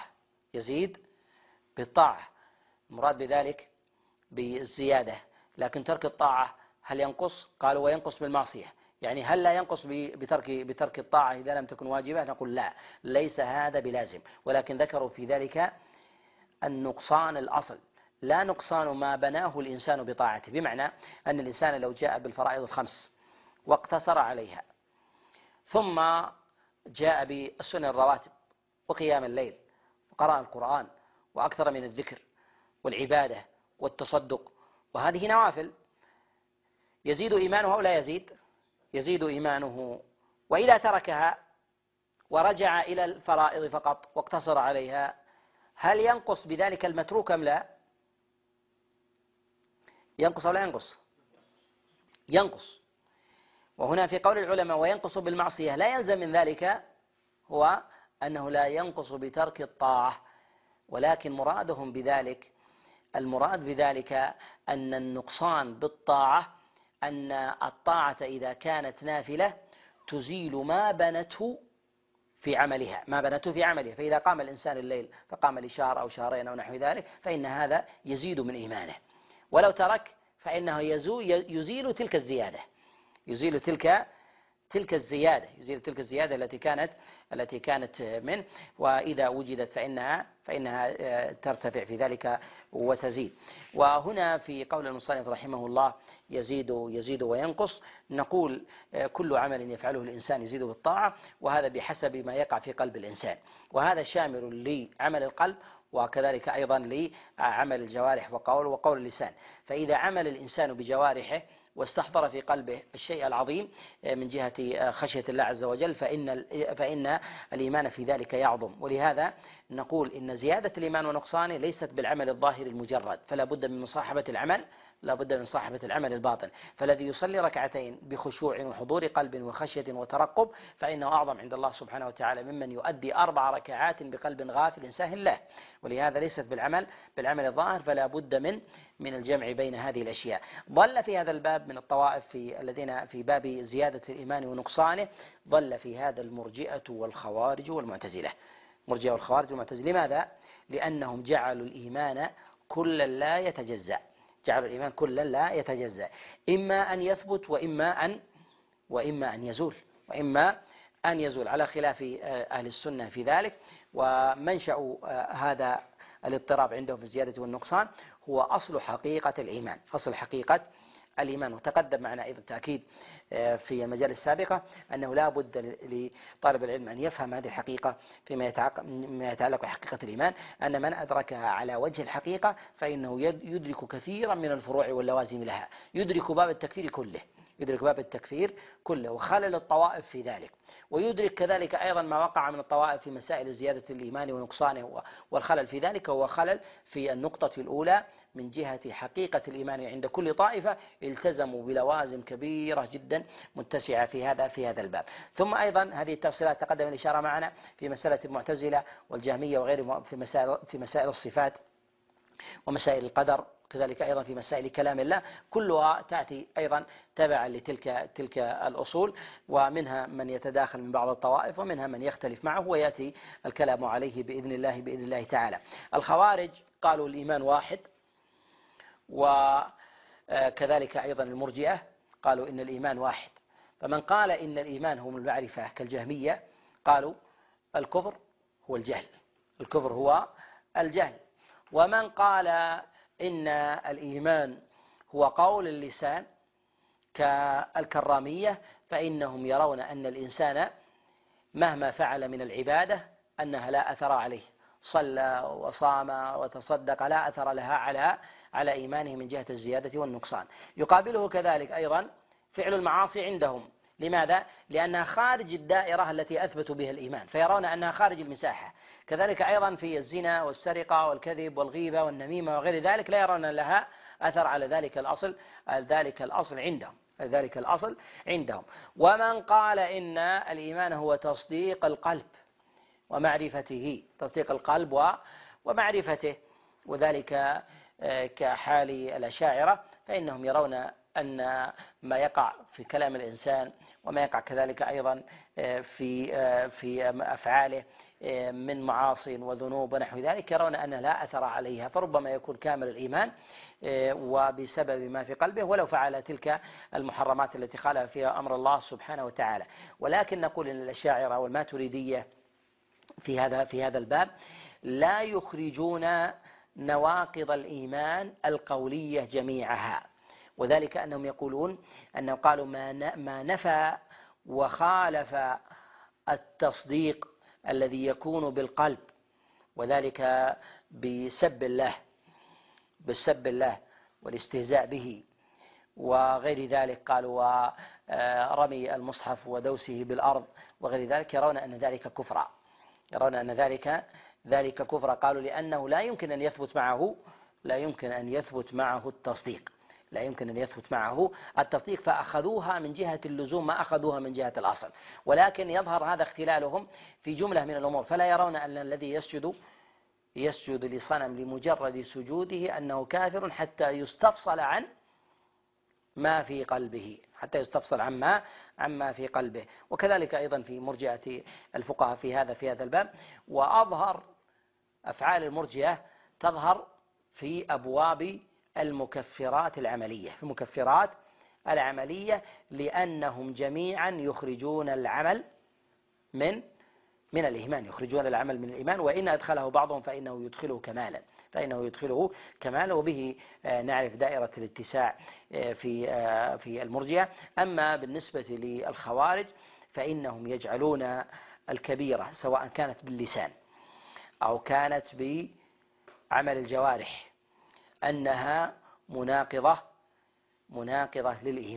بالطاعة، المراد بذلك بالزيادة. لكن ترك الطاعة هل ينقص؟ قالوا وينقص بالمعصية. يعني هل لا ينقص بترك الطاعة إذا لم تكن واجبة؟ نقول لا، ليس هذا بلازم، ولكن ذكروا في ذلك النقصان الأصل، لا نقصان ما بناه الإنسان بطاعته. بمعنى أن الإنسان لو جاء بالفرائض الخمس واقتصر عليها، ثم جاء بالسنن الرواتب وقيام الليل وقراءة القرآن وأكثر من الذكر والعبادة والتصدق، وهذه نوافل، يزيد إيمانه أو لا يزيد إيمانه. وإذا تركها ورجع إلى الفرائض فقط واقتصر عليها، هل ينقص بذلك المتروك أم لا؟ ينقص أو لا ينقص؟ ينقص. وهنا في قول العلماء وينقص بالمعصية، لا يلزم من ذلك هو أنه لا ينقص بترك الطاعة، ولكن المراد بذلك أن النقصان بالطاعة أن الطاعة إذا كانت نافلة تزيل ما بنته في عملها، فإذا قام الإنسان الليل فقام لشهر أو شهرين أو نحو ذلك فإن هذا يزيد من إيمانه. ولو ترك فإنه يزيل تلك الزيادة، يزيل تلك الزيادة التي كانت منه، وإذا وجدت فإنها ترتفع في ذلك وتزيد. وهنا في قول المصنف رحمه الله يزيد وينقص، نقول كل عمل يفعله الإنسان يزيد بالطاعة، وهذا بحسب ما يقع في قلب الإنسان، وهذا شامل لعمل القلب وكذلك أيضا لعمل الجوارح وقول اللسان. فإذا عمل الإنسان بجوارحه واستحضر في قلبه الشيء العظيم من جهة خشية الله عز وجل فإن الإيمان في ذلك يعظم. ولهذا نقول إن زيادة الإيمان ونقصانه ليست بالعمل الظاهر المجرد، فلا بد من مصاحبة العمل الباطن. فالذي يصلي ركعتين بخشوع وحضور قلب وخشية وترقب فإنه أعظم عند الله سبحانه وتعالى ممن يؤدي 4 ركعات بقلب غافل ساهٍ له. ولهذا ليست بالعمل الظاهر، فلا بد من الجمع بين هذه الأشياء. ضل في هذا الباب من الطوائف الذين في باب زيادة الإيمان ونقصانه، ضل في هذا المرجئة والخوارج والمعتزلة. لماذا؟ لأنهم جعلوا الإيمان كلا لا يتجزأ، إما أن يثبت وإما أن يزول على خلاف أهل السنة في ذلك. ومنشأ هذا الاضطراب عندهم في الزيادة والنقصان هو أصل حقيقة الإيمان، أصل حقيقة الإيمان. وتقدم معنا أيضا تأكيد في المجال السابقة أنه لا بد لطالب العلم أن يفهم هذه الحقيقة فيما يتعلق بحقيقة الإيمان، أن من أدركها على وجه الحقيقة فإنه يدرك كثيرا من الفروع واللوازم لها، يدرك باب التكفير كله، يدرك باب التكفير كله وخلل الطوائف في ذلك، ويدرك كذلك أيضا ما وقع من الطوائف في مسائل زيادة الإيمان ونقصانه، والخلل في ذلك هو خلل في النقطة الأولى من جهة حقيقة الإيمان عند كل طائفة التزموا بلوازم كبيرة جدا متسعة في هذا الباب. ثم أيضا هذه التفصيلات تقدم الإشارة معنا في مسألة المعتزلة والجهمية وغيرهم في مسائل الصفات ومسائل القدر، كذلك أيضا في مسائل كلام الله، كلها تأتي أيضا تبعا لتلك الأصول، ومنها من يتداخل من بعض الطوائف ومنها من يختلف معه، ويأتي الكلام عليه بإذن الله تعالى. الخوارج قالوا الإيمان واحد، وكذلك أيضا المرجئة قالوا إن الإيمان واحد. فمن قال إن الإيمان هو المعرفة كالجهمية قالوا الكفر هو الجهل، الكفر هو الجهل. ومن قال إن الإيمان هو قول اللسان كالكرامية فإنهم يرون أن الإنسان مهما فعل من العبادة أنها لا أثر عليه، صلى وصام وتصدق لا أثر لها على إيمانه من جهة الزيادة والنقصان. يقابله كذلك أيضا فعل المعاصي عندهم. لماذا؟ لأنها خارج الدائرة التي أثبتوا بها الإيمان، فيرون أنها خارج المساحة. كذلك أيضا في الزنا والسرقة والكذب والغيبة والنميمة وغير ذلك لا يرون لها أثر على ذلك الأصل عندهم. ومن قال إن الإيمان هو تصديق القلب ومعرفته، تصديق القلب ومعرفته، وذلك كحال الأشاعرة، فإنهم يرون أن ما يقع في كلام الإنسان وما يقع كذلك أيضا في أفعاله من معاصي وذنوب ونحو ذلك يرون أن لا أثر عليها، فربما يكون كامل الإيمان وبسبب ما في قلبه ولو فعل تلك المحرمات التي خالف فيها أمر الله سبحانه وتعالى. ولكن نقول إن الأشاعرة والماتريدية في هذا الباب لا يخرجون نواقض الإيمان القولية جميعها، وذلك أنهم يقولون أنهم قالوا ما نفى وخالف التصديق الذي يكون بالقلب، وذلك بسب الله والاستهزاء به وغير ذلك، قالوا ورمي المصحف ودوسه بالأرض وغير ذلك، يرون أن ذلك كفر. قالوا لأنه لا يمكن أن يثبت معه التصديق، فأخذوها من جهة اللزوم ما أخذوها من جهة الأصل. ولكن يظهر هذا اختلالهم في جملة من الأمور، فلا يرون أن الذي يسجد لصنم لمجرد سجوده أنه كافر حتى يستفصل عن ما في قلبه، عما في قلبه. وكذلك أيضا في مرجئة الفقهاء في هذا الباب. وأظهر أفعال المرجئة تظهر في أبواب المكفرات العملية، لأنهم جميعا يخرجون العمل من الإيمان، وإن أدخله بعضهم فإنه يدخله كمالا، وبه نعرف دائرة الاتساع في المرجئة. أما بالنسبة للخوارج فإنهم يجعلون الكبيرة سواء كانت باللسان أو كانت بعمل الجوارح أنها مناقضة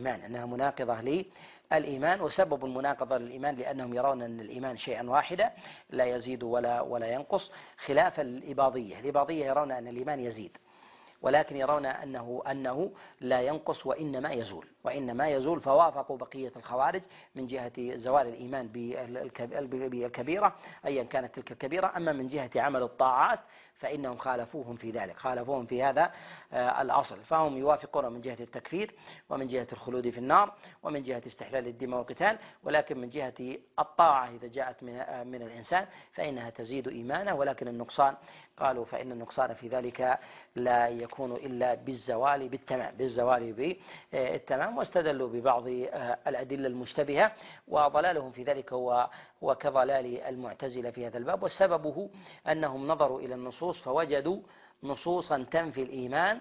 للإيمان، وسبب المناقضة للإيمان لأنهم يرون أن الإيمان شيئا واحدا لا يزيد ولا ينقص، خلاف الإباضية يرون أن الإيمان يزيد، ولكن يرون أنه لا ينقص وإنما يزول، فوافقوا بقية الخوارج من جهة زوال الإيمان بالكبيرة أيا كانت تلك الكبيرة. أما من جهة عمل الطاعات فإنهم خالفوهم في هذا الأصل، فهم يوافقون من جهة التكفير ومن جهة الخلود في النار ومن جهة استحلال الدماء والقتال، ولكن من جهة الطاعة إذا جاءت من الإنسان فإنها تزيد إيمانه، ولكن النقصان قالوا فإن النقصان في ذلك لا يكون إلا بالزوال بالتمام، واستدلوا ببعض الأدلة المشتبهة، وضلالهم في ذلك هو كضلال المعتزلة في هذا الباب. والسبب أنهم نظروا إلى النصوص فوجدوا نصوصا تنفي الإيمان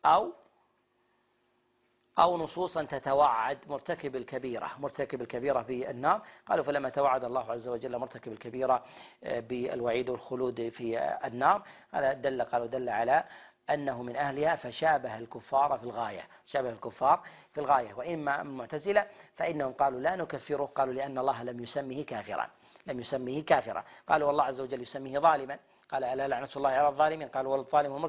أو نصوصا تتوعد مرتكب الكبيرة بالنار. قالوا فلما توعد الله عز وجل مرتكب الكبيرة بالوعيد والخلود في النار، هذا دل على أنه من أهلها، فشابه الكفار في الغاية. وإما المعتزلة فإنهم قالوا لا نكفره، قالوا لأن الله لم يسميه كافرا. قالوا والله عز وجل يسميه ظالما، قال ألا لعنة الله على الظالمين، قالوا والظالم هو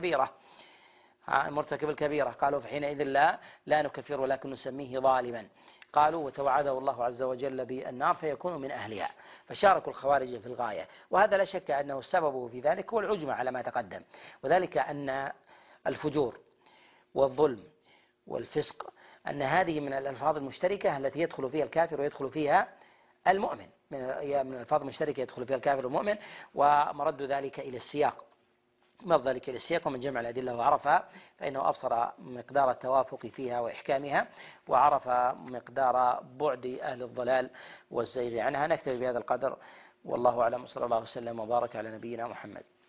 مرتكب الكبيرة، قالوا فحينئذ لا نكفره ولكن نسميه ظالما. قالوا وتوعده الله عز وجل بالنار فيكون من أهلها، فشاركوا الخوارج في الغاية. وهذا لا شك أنه السبب في ذلك هو العجمة على ما تقدم، وذلك أن الفجور والظلم والفسق أن هذه من الألفاظ المشتركة التي يدخل فيها الكافر ويدخل فيها المؤمن، من الألفاظ المشتركة يدخل فيها الكافر والمؤمن، ومرد ذلك إلى السياق. ومن جمع الأدلة وعرفها فإنه أبصر مقدار التوافق فيها وإحكامها، وعرف مقدار بعد أهل الضلال والزيغ عنها. نكتفي بهذا القدر، والله أعلم، صلى الله وسلم وبارك على نبينا محمد.